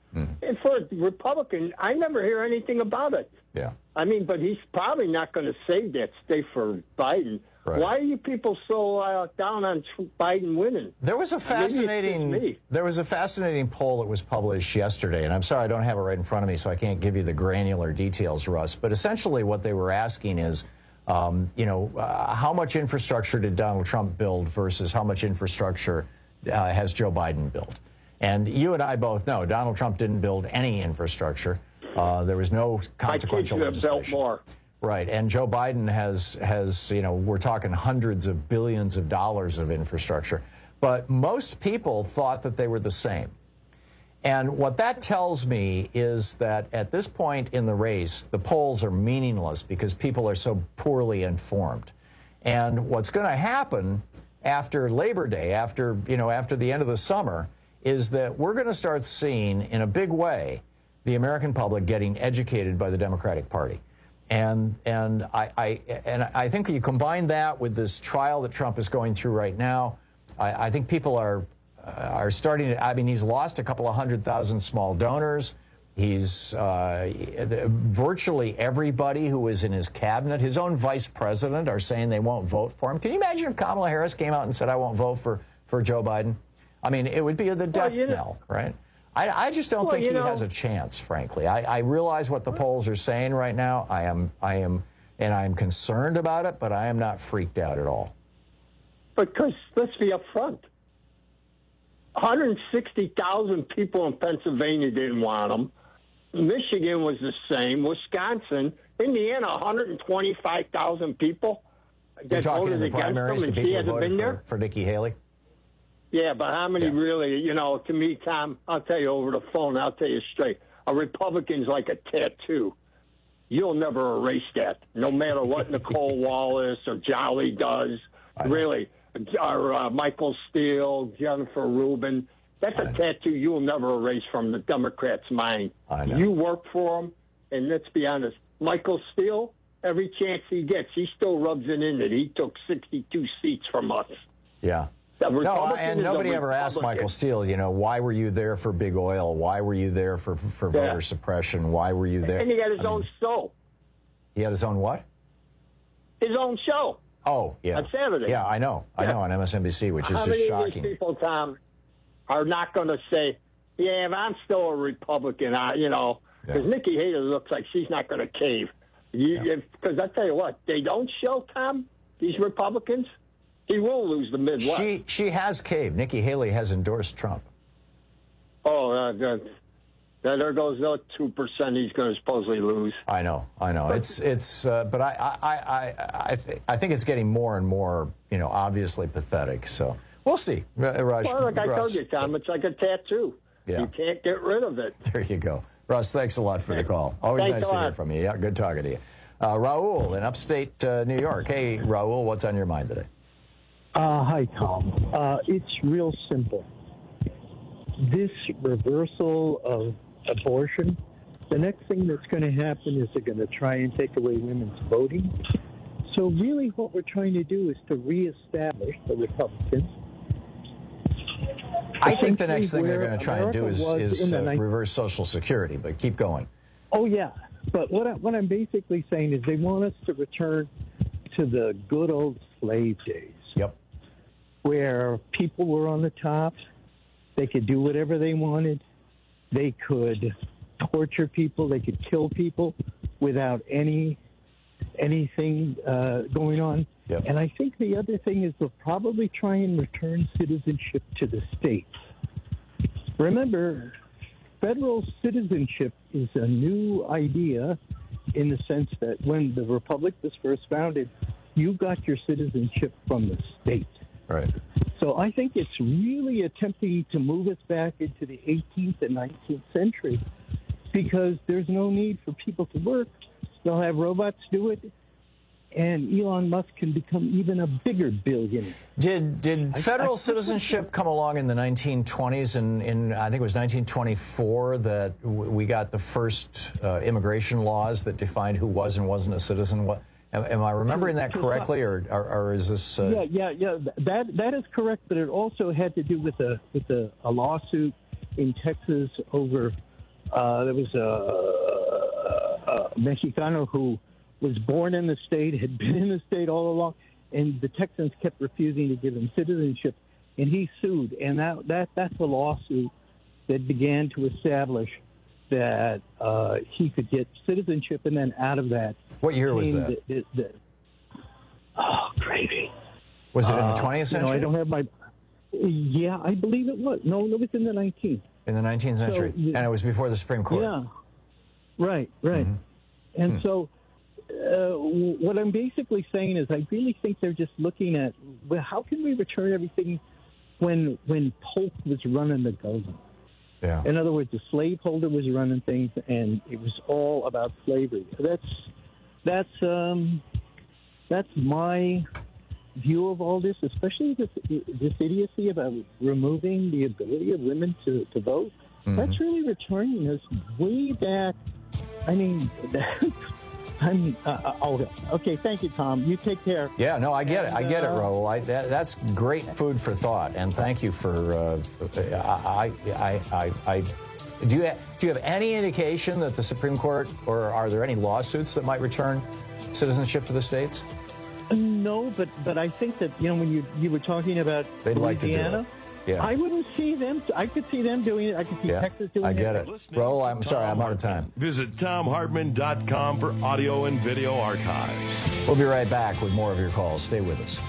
Mm. And for a Republican, I never hear anything about it. Yeah. I mean, but he's probably not going to say that stay for Biden. Right. Why are you people so uh, down on Biden winning? There was a fascinating there was a fascinating poll that was published yesterday, and I'm sorry I don't have it right in front of me, so I can't give you the granular details, Russ. But essentially, what they were asking is, um, you know, uh, how much infrastructure did Donald Trump build versus how much infrastructure uh, has Joe Biden built? And you and I both know Donald Trump didn't build any infrastructure. Uh, there was no consequential My kids have built more. Right, and Joe Biden has, has, you know, we're talking hundreds of billions of dollars of infrastructure. But most people thought that they were the same. And what that tells me is that at this point in the race, the polls are meaningless because people are so poorly informed. And what's going to happen after Labor Day, after, you know, after the end of the summer, is that we're going to start seeing, in a big way, the American public getting educated by the Democratic Party. And and I, I and I think you combine that with this trial that Trump is going through right now. I, I think people are uh, are starting to. I mean, he's lost a couple of hundred thousand small donors. He's uh, virtually everybody who is in his cabinet, his own vice president, are saying they won't vote for him. Can you imagine if Kamala Harris came out and said, "I won't vote for for Joe Biden"? I mean, it would be the death well, you know, knell, right? I, I just don't well, think he know, has a chance, frankly. I, I realize what the polls are saying right now. I am, I am, and I'm concerned about it, but I am not freaked out at all. Because let's be upfront. one hundred sixty thousand people in Pennsylvania didn't want him. Michigan was the same. Wisconsin, Indiana, one hundred twenty-five thousand people You're that talking voted in the against primaries, him, the and she people who hasn't been voted there. for, for Nikki Haley? Yeah, but how many yeah. really, you know, to me, Tom, I'll tell you over the phone, I'll tell you straight, a Republican's like a tattoo. You'll never erase that, no matter what Nicole Wallace or Jolly does, really, or uh, Michael Steele, Jennifer Rubin. That's a tattoo you'll never erase from the Democrats' mind. You work for them, and let's be honest, Michael Steele, every chance he gets, he still rubs it in that he took sixty-two seats from us. Yeah. No, and nobody ever asked Michael Steele, you know, why were you there for big oil? Why were you there for for voter yeah. suppression? Why were you there? And he had his I own mean, show. He had his own what? His own show. Oh, yeah. On Saturday. Yeah, I know. I yeah. know, on M S N B C, which is How just many shocking. Of these people, Tom, are not going to say, yeah, if I'm still a Republican, I, you know, because yeah. Nikki Haley looks like she's not going to cave. Because yeah. I tell you what, they don't show, Tom, these Republicans, he will lose the Midwest. She she has caved. Nikki Haley has endorsed Trump. Oh, uh, uh, there goes the two percent he's going to supposedly lose. I know, I know. It's it's, uh, but I I I I, th- I think it's getting more and more, you know, obviously pathetic. So we'll see. Russ, well, like I Russ, told you, Tom, it's like a tattoo. Yeah. You can't get rid of it. There you go, Russ. Thanks a lot for the call. Always Thanks nice to hear from you. Yeah, good talking to you. Uh, Raul in upstate uh, New York. Hey, Raul, what's on your mind today? Uh, hi, Tom. Uh, it's real simple. This reversal of abortion, the next thing that's going to happen is they're going to try and take away women's voting. So really what we're trying to do is to reestablish the Republicans. I think the next thing they're going to try America and do is, is uh, nineteen- reverse Social Security, but keep going. Oh, yeah. But what, I, what I'm basically saying is they want us to return to the good old slave days. Yep. Where people were on the top, they could do whatever they wanted, they could torture people, they could kill people without any anything uh, going on. Yep. And I think the other thing is they'll probably try and return citizenship to the states. Remember, federal citizenship is a new idea in the sense that when the Republic was first founded, you got your citizenship from the state. Right. So I think it's really attempting to move us back into the eighteenth and nineteenth century because there's no need for people to work. They'll have robots do it, and Elon Musk can become even a bigger billionaire. Did did federal I, I, citizenship come along in the nineteen twenties, and in I think it was nineteen twenty-four that w- we got the first uh, immigration laws that defined who was and wasn't a citizen? What? Am, am I remembering that correctly, or, or, or is this? Uh... Yeah, yeah, yeah. That that is correct, but it also had to do with a with a, a lawsuit in Texas over Uh, there was a, a, a Mexicano who was born in the state, had been in the state all along, and the Texans kept refusing to give him citizenship, and he sued. And that, that that's a lawsuit that began to establish that uh, he could get citizenship, and then out of that... What year was that? The, the, the, oh, gravy. Was it in the Uh, twentieth you know, century? I don't have my... Yeah, I believe it was. No, it was in the nineteenth. In the nineteenth century. So, and it was before the Supreme Court. Yeah. Right, right. Mm-hmm. And Hmm. so uh, w- what I'm basically saying is I really think they're just looking at, well, how can we return everything when when Polk was running the government? Yeah. In other words, the slaveholder was running things, and it was all about slavery. That's that's um, that's my view of all this, especially this this idiocy about removing the ability of women to, to vote. Mm-hmm. That's really returning us way back. I mean, I'm. Uh, oh, okay. Thank you, Tom. You take care. Yeah, no, I get it. I get it, Uh, Raul. I, that, that's great food for thought, and thank you for. Uh, I, I, I, I, do you do you have any indication that the Supreme Court, or are there any lawsuits that might return citizenship to the states? No, but but I think that, you know, when you you were talking about They'd like to do Louisiana, it. Yeah. I wouldn't see them. I could see them doing it. I could see Yeah, Texas doing I it. get it. Raul, I'm sorry, I'm out of time. Visit tom hartman dot com for audio and video archives. We'll be right back with more of your calls. Stay with us.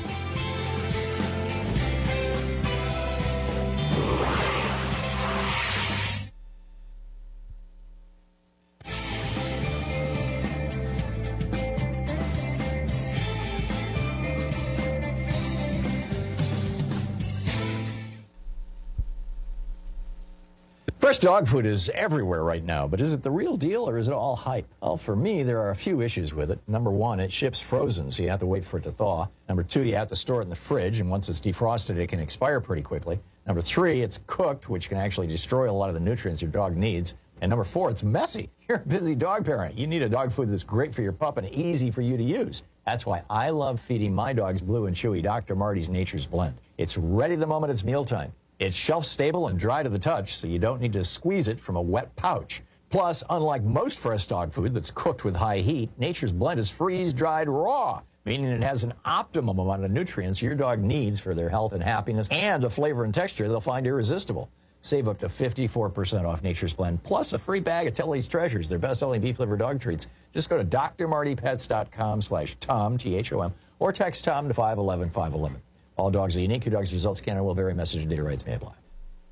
Fresh dog food is everywhere right now, but is it the real deal or is it all hype? Well, for me, there are a few issues with it. Number one, it ships frozen, so you have to wait for it to thaw. Number two, you have to store it in the fridge, and once it's defrosted, it can expire pretty quickly. Number three, it's cooked, which can actually destroy a lot of the nutrients your dog needs. And number four, it's messy. You're a busy dog parent. You need a dog food that's great for your pup and easy for you to use. That's why I love feeding my dogs Blue and Chewy Doctor Marty's Nature's Blend. It's ready the moment it's mealtime. It's shelf-stable and dry to the touch, so you don't need to squeeze it from a wet pouch. Plus, unlike most fresh dog food that's cooked with high heat, Nature's Blend is freeze-dried raw, meaning it has an optimum amount of nutrients your dog needs for their health and happiness, and a flavor and texture they'll find irresistible. Save up to fifty-four percent off Nature's Blend, plus a free bag of Tilly's Treasures, their best-selling beef liver dog treats. Just go to d r marty pets dot com slash Tom, T H O M, or text Tom to five one one, five one one. All dogs are unique. Your dog's results can and will vary. Message and data rights may apply.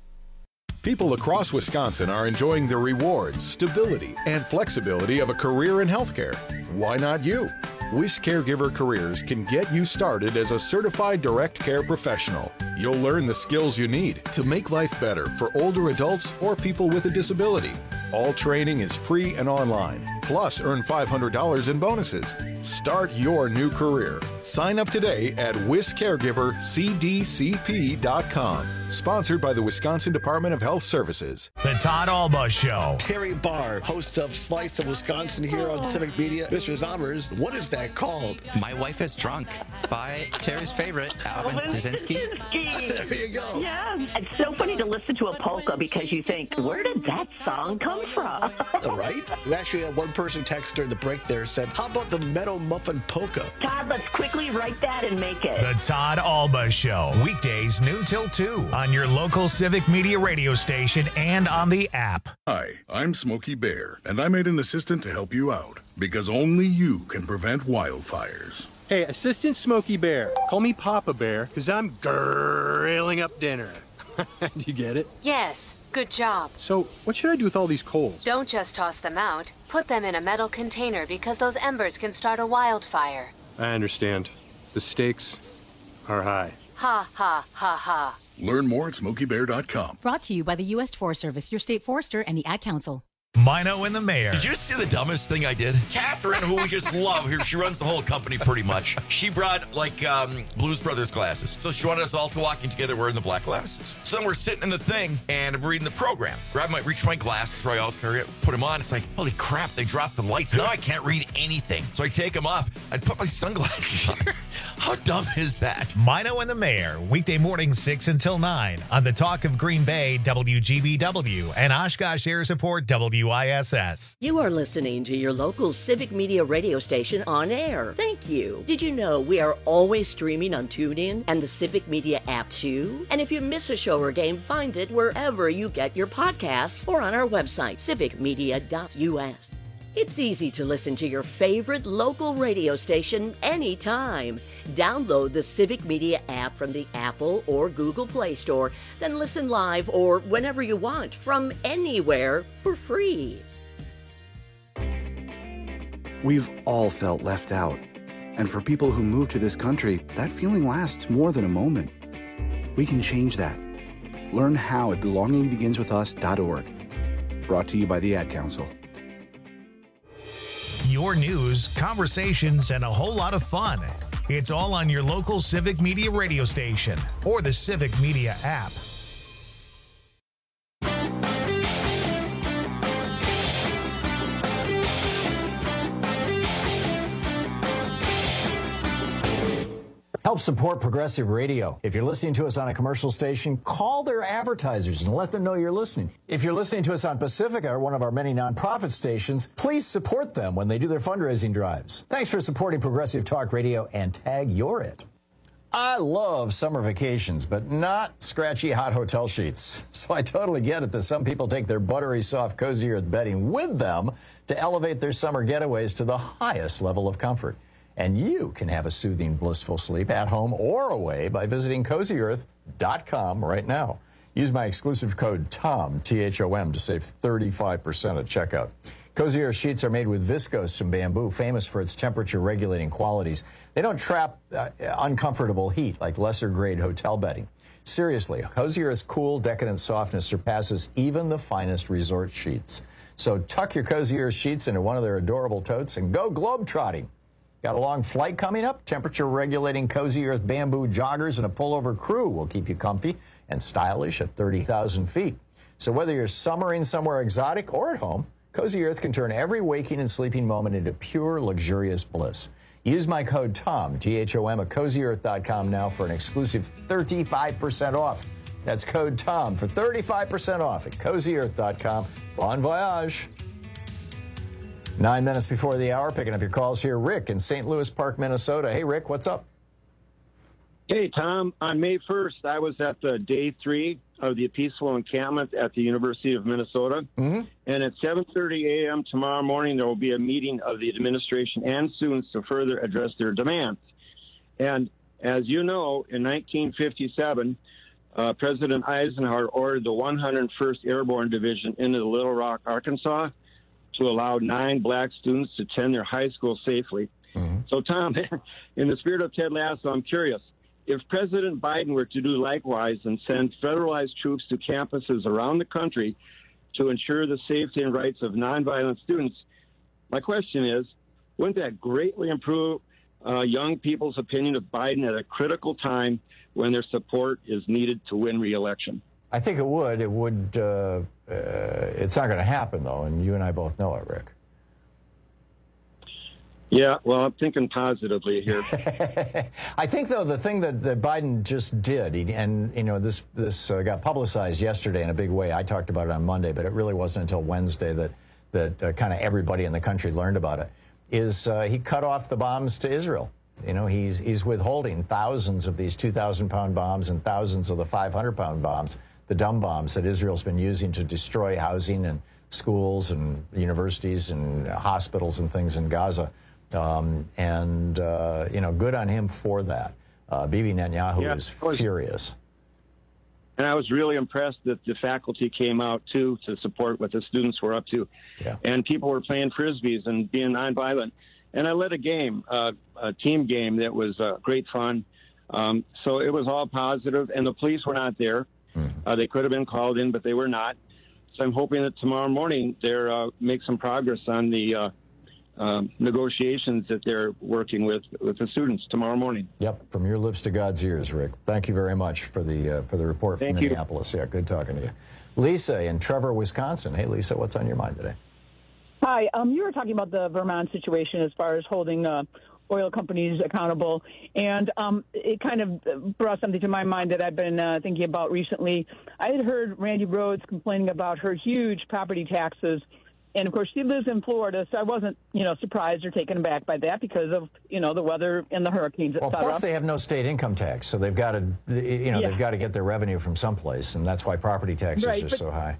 People across Wisconsin are enjoying the rewards, stability, and flexibility of a career in healthcare. Why not you? Wish Caregiver Careers can get you started as a certified direct care professional. You'll learn the skills you need to make life better for older adults or people with a disability. All training is free and online. Plus, earn five hundred dollars in bonuses. Start your new career. Sign up today at wis caregiver c d c p dot com. Sponsored by the Wisconsin Department of Health Services. The Todd Alba Show. Terry Barr, host of Slice of Wisconsin here on Civic Media. Mister Zommers, what is that called? My Wife is Drunk by Terry's favorite, Alvin Stasinski. There you go. Yeah, it's so funny to listen to a polka because you think, where did that song come from? Right? We actually had one person text during the break there said, how about the Meadow Muffin Polka? Todd, let's quickly write that and make it. The Todd Alba Show. Weekdays noon till two on your local Civic Media radio station and on the app. Hi, I'm Smokey Bear, and I made an assistant to help you out because only you can prevent wildfires. Hey, Assistant Smokey Bear. Call me Papa Bear, because I'm grilling up dinner. Do you get it? Yes, good job. So, what should I do with all these coals? Don't just toss them out. Put them in a metal container because those embers can start a wildfire. I understand. The stakes are high. Ha, ha, ha, ha. Learn more at smokey bear dot com. Brought to you by the U S Forest Service, your state forester, and the Ad Council. Mino and the Mayor. Did you see the dumbest thing I did? Catherine, who we just love here, she runs the whole company pretty much. She brought like um, Blues Brothers glasses. So she wanted us all to walk in together wearing the black glasses. So then we're sitting in the thing and I'm reading the program. Grab my, reach my glasses, where I always carry it, put them on. It's like, holy crap, they dropped the lights. Now I can't read anything. So I take them off. I put my sunglasses on. How dumb is that? Mino and the Mayor, weekday morning six until nine on the Talk of Green Bay, W G B W, and Oshkosh Air Support, W I S S. You are listening to your local Civic Media radio station on air. Thank you. Did you know we are always streaming on TuneIn and the Civic Media app too? And if you miss a show or game, find it wherever you get your podcasts or on our website, civic media dot U S. It's easy to listen to your favorite local radio station anytime. Download the Civic Media app from the Apple or Google Play Store, then listen live or whenever you want from anywhere for free. We've all felt left out. And for people who move to this country, that feeling lasts more than a moment. We can change that. Learn how at belonging begins with us dot org. Brought to you by the Ad Council. Your news, conversations, and a whole lot of fun. It's all on your local Civic Media radio station or the Civic Media app. Help support Progressive Radio. If you're listening to us on a commercial station, call their advertisers and let them know you're listening. If you're listening to us on Pacifica, or one of our many nonprofit stations, please support them when they do their fundraising drives. Thanks for supporting Progressive Talk Radio, and tag You're It. I love summer vacations, but not scratchy hot hotel sheets. So I totally get it that some people take their buttery soft Cozy Earth bedding with them to elevate their summer getaways to the highest level of comfort. And you can have a soothing, blissful sleep at home or away by visiting cozy earth dot com right now. Use my exclusive code TOM, T H O M, to save thirty-five percent at checkout. Cozy Earth sheets are made with viscose from bamboo, famous for its temperature-regulating qualities. They don't trap uh, uncomfortable heat like lesser-grade hotel bedding. Seriously, Cozy Earth's cool, decadent softness surpasses even the finest resort sheets. So tuck your Cozy Earth sheets into one of their adorable totes and go globetrotting. Got a long flight coming up? Temperature-regulating Cozy Earth bamboo joggers and a pullover crew will keep you comfy and stylish at thirty thousand feet. So whether you're summering somewhere exotic or at home, Cozy Earth can turn every waking and sleeping moment into pure, luxurious bliss. Use my code TOM, T H O M, at cozy earth dot com now for an exclusive thirty-five percent off. That's code TOM for thirty-five percent off at cozy earth dot com. Bon voyage. Nine minutes before the hour, picking up your calls here. Rick in Saint Louis Park, Minnesota. Hey, Rick, what's up? Hey, Tom. On May first, I was at the day three of the peaceful encampment at the University of Minnesota. Mm-hmm. And at seven thirty a.m. tomorrow morning, there will be a meeting of the administration and students to further address their demands. And as you know, in nineteen fifty-seven, uh, President Eisenhower ordered the one hundred first Airborne Division into Little Rock, Arkansas, to allow nine black students to attend their high school safely. Mm-hmm. So, Tom, in the spirit of Ted Lasso, I'm curious, if President Biden were to do likewise and send federalized troops to campuses around the country to ensure the safety and rights of nonviolent students, my question is, wouldn't that greatly improve uh, young people's opinion of Biden at a critical time when their support is needed to win re-election? I think it would. It would. Uh, uh, it's not going to happen, though, and you and I both know it, Rick. Yeah, well, I'm thinking positively here. I think, though, the thing that, that Biden just did, he, and, you know, this this uh, got publicized yesterday in a big way. I talked about it on Monday, but it really wasn't until Wednesday that, that uh, kind of everybody in the country learned about it, is uh, he cut off the bombs to Israel. You know, he's, he's withholding thousands of these two thousand pound bombs and thousands of the five hundred pound bombs, the dumb bombs that Israel's been using to destroy housing and schools and universities and hospitals and things in Gaza. Um, and, uh, you know, good on him for that. Uh, Bibi Netanyahu yeah, is was, furious. And I was really impressed that the faculty came out, too, to support what the students were up to. Yeah. And people were playing Frisbees and being nonviolent. And I led a game, uh, a team game that was uh, great fun. Um, so it was all positive, and the police were not there. Mm-hmm. Uh, they could have been called in, but they were not. So I'm hoping that tomorrow morning they're uh, make some progress on the uh, um, negotiations that they're working with with the students tomorrow morning. Yep, from your lips to God's ears, Rick. Thank you very much for the uh, for the report from Thank you. Minneapolis. Yeah, good talking to you. Lisa in Trevor, Wisconsin. Hey, Lisa, what's on your mind today? Hi. Um, you were talking about the Vermont situation as far as holding uh, oil companies accountable, and um, it kind of brought something to my mind that I've been uh, thinking about recently. I had heard Randy Rhodes complaining about her huge property taxes, and of course she lives in Florida, so I wasn't, you know, surprised or taken aback by that because of, you know, the weather and the hurricanes, et Well, cetera. plus they have no state income tax, so they've got to, you know, Yeah. they've got to get their revenue from someplace, and that's why property taxes Right, are but- so high.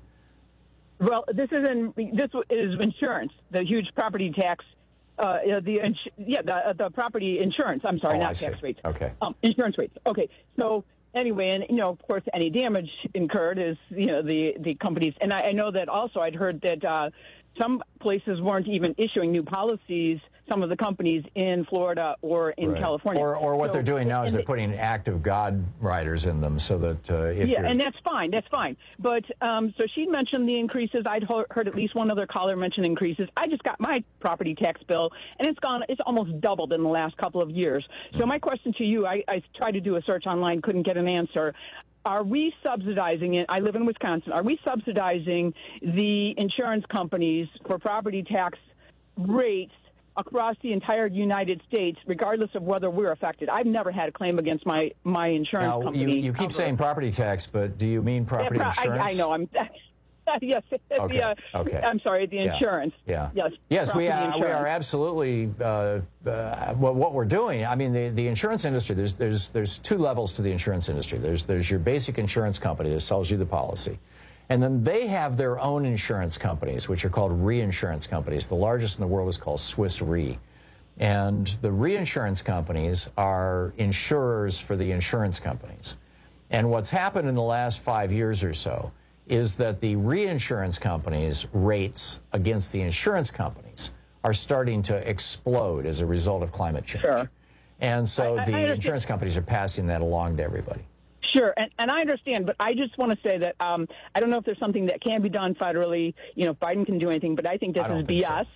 Well, this is in this is insurance, the huge property tax. Uh, the ins- yeah, the, the property insurance. I'm sorry, Oh, I not see. tax rates. Okay. Um, insurance rates. Okay. So anyway, and you know, of course, any damage incurred is, you know, the the companies. And I, I know that also I'd heard that uh, some places weren't even issuing new policies. Some of the companies in Florida or in Right. California. Or, or what So- they're doing now is and they're putting active God riders in them so that uh, if yeah, you're... and that's fine. That's fine. But um, so she mentioned the increases. I'd ho- heard at least one other caller mention increases. I just got my property tax bill, and it's gone. It's almost doubled in the last couple of years. So my question to you, I, I tried to do a search online, couldn't get an answer. Are we subsidizing it? I live in Wisconsin. Are we subsidizing the insurance companies for property tax rates across the entire United States, regardless of whether we're affected? I've never had a claim against my, my insurance Now, company. you, you keep ever. saying property tax, but do you mean property Yeah, pro- insurance? I, I know. I'm. Yes. Okay, The, uh, okay. I'm sorry. The Yeah, insurance. yeah. Yes. Yes, we property are, we insurance. are absolutely, uh, uh, what, what we're doing, I mean, the, the insurance industry, there's, there's, there's two levels to the insurance industry. There's, there's your basic insurance company that sells you the policy. And then they have their own insurance companies, which are called reinsurance companies. The largest in the world is called Swiss Re. And the reinsurance companies are insurers for the insurance companies. And what's happened in the last five years or so is that the reinsurance companies' rates against the insurance companies are starting to explode as a result of climate change. Sure. And so I- I the understand. insurance companies are passing that along to everybody. Sure, and, and I understand, but I just want to say that um, I don't know if there's something that can be done federally. You know, if Biden can do anything, but I think this I don't is think B so. S.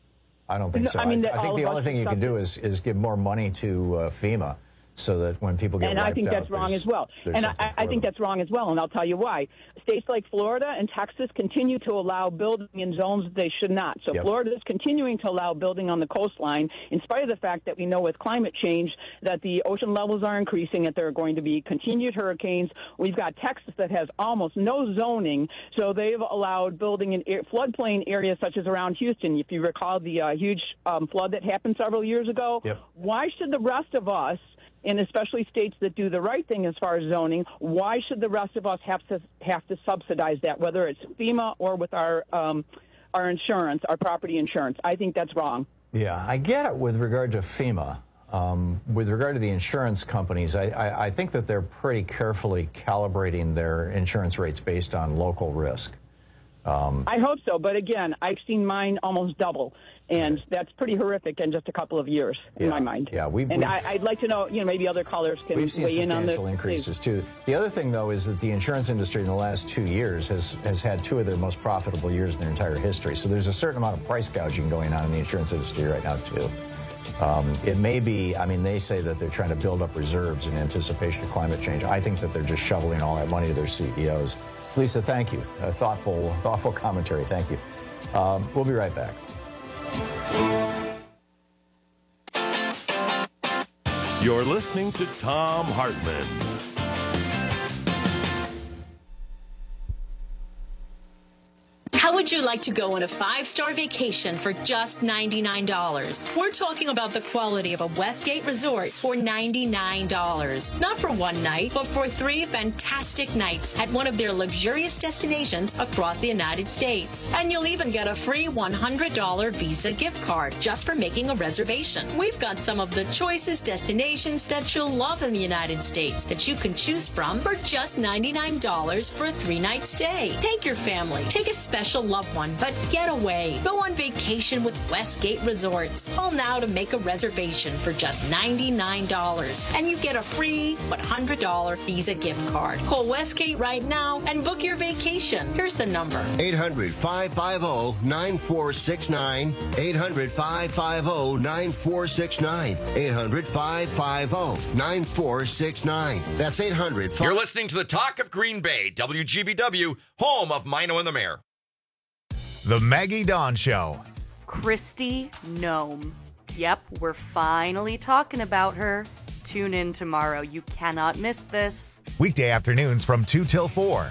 I don't think No, so. I mean, I, that I think all the of only us thing you should can do is, is give more money to uh, FEMA so that when people get And I wiped think out, that's wrong there's- as well. there's And I, something I for think them. that's wrong as well, and I'll tell you why. States like Florida and Texas continue to allow building in zones that they should not. So Yep. Florida is continuing to allow building on the coastline, in spite of the fact that we know with climate change that the ocean levels are increasing, that there are going to be continued hurricanes. We've got Texas that has almost no zoning, so they've allowed building in air, floodplain areas such as around Houston. If you recall the uh, huge um, flood that happened several years ago, Yep. why should the rest of us, and especially states that do the right thing as far as zoning, why should the rest of us have to have to subsidize that, whether it's FEMA or with our um, our insurance, our property insurance? I think that's wrong. Yeah, I get it with regard to FEMA. Um, with regard to the insurance companies, I, I, I think that they're pretty carefully calibrating their insurance rates based on local risk. Um, I hope so, but again, I've seen mine almost double, and that's pretty horrific in just a couple of years, in Yeah, my mind. yeah, we- and we've- I, I'd like to know, you know, maybe other callers can We've seen weigh in on this. substantial increases, too. The other thing, though, is that the insurance industry in the last two years has, has had two of their most profitable years in their entire history. So there's a certain amount of price gouging going on in the insurance industry right now, too. Um, it may be, I mean, they say that they're trying to build up reserves in anticipation of climate change. I think that they're just shoveling all that money to their C E Os. Lisa, thank you. A thoughtful, thoughtful commentary. Thank you. Um, we'll be right back. You're listening to Thom Hartmann. How would you like to go on a five-star vacation for just ninety-nine dollars? We're talking about the quality of a Westgate resort for ninety-nine dollars. Not for one night, but for three fantastic nights at one of their luxurious destinations across the United States. And you'll even get a free one hundred dollars Visa gift card just for making a reservation. We've got some of the choicest destinations that you'll love in the United States that you can choose from for just ninety-nine dollars for a three-night stay. Take your family. Take a special special loved one, but get away. Go on vacation with Westgate Resorts. Call now to make a reservation for just ninety-nine dollars, and you get a free one hundred dollars Visa gift card. Call Westgate right now and book your vacation. Here's the number. eight hundred, five five zero, nine four six nine. eight hundred, five five zero, nine four six nine. eight hundred, five five zero, nine four six nine. That's eight hundred. You're listening to the Talk of Green Bay, W G B W, home of Mino and the Mayor. The Maggie Dawn Show. Kristi Noem. Yep, we're finally talking about her. Tune in tomorrow. You cannot miss this. Weekday afternoons from two till four.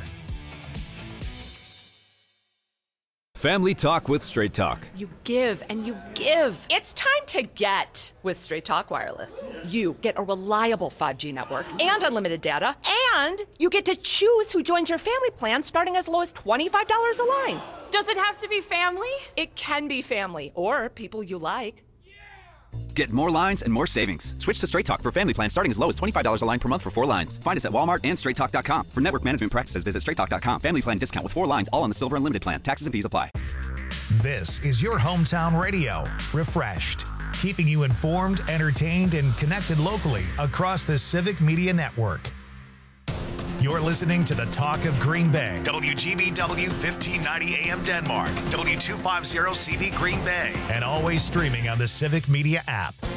Family Talk with Straight Talk. You give and you give. It's time to get with Straight Talk Wireless. You get a reliable five G network and unlimited data, and you get to choose who joins your family plan starting as low as twenty-five dollars a line. Does it have to be family? It can be family or people you like. Get more lines and more savings. Switch to Straight Talk for family plans starting as low as twenty-five dollars a line per month for four lines. Find us at Walmart and straight talk dot com. For network management practices, visit straight talk dot com. Family plan discount with four lines, all on the Silver Unlimited plan. Taxes and fees apply. This is your hometown radio, Refreshed, keeping you informed, entertained, and connected locally across the Civic Media Network. You're listening to the Talk of Green Bay. W G B W fifteen ninety A M Denmark. W two fifty C V Green Bay. And always streaming on the Civic Media app.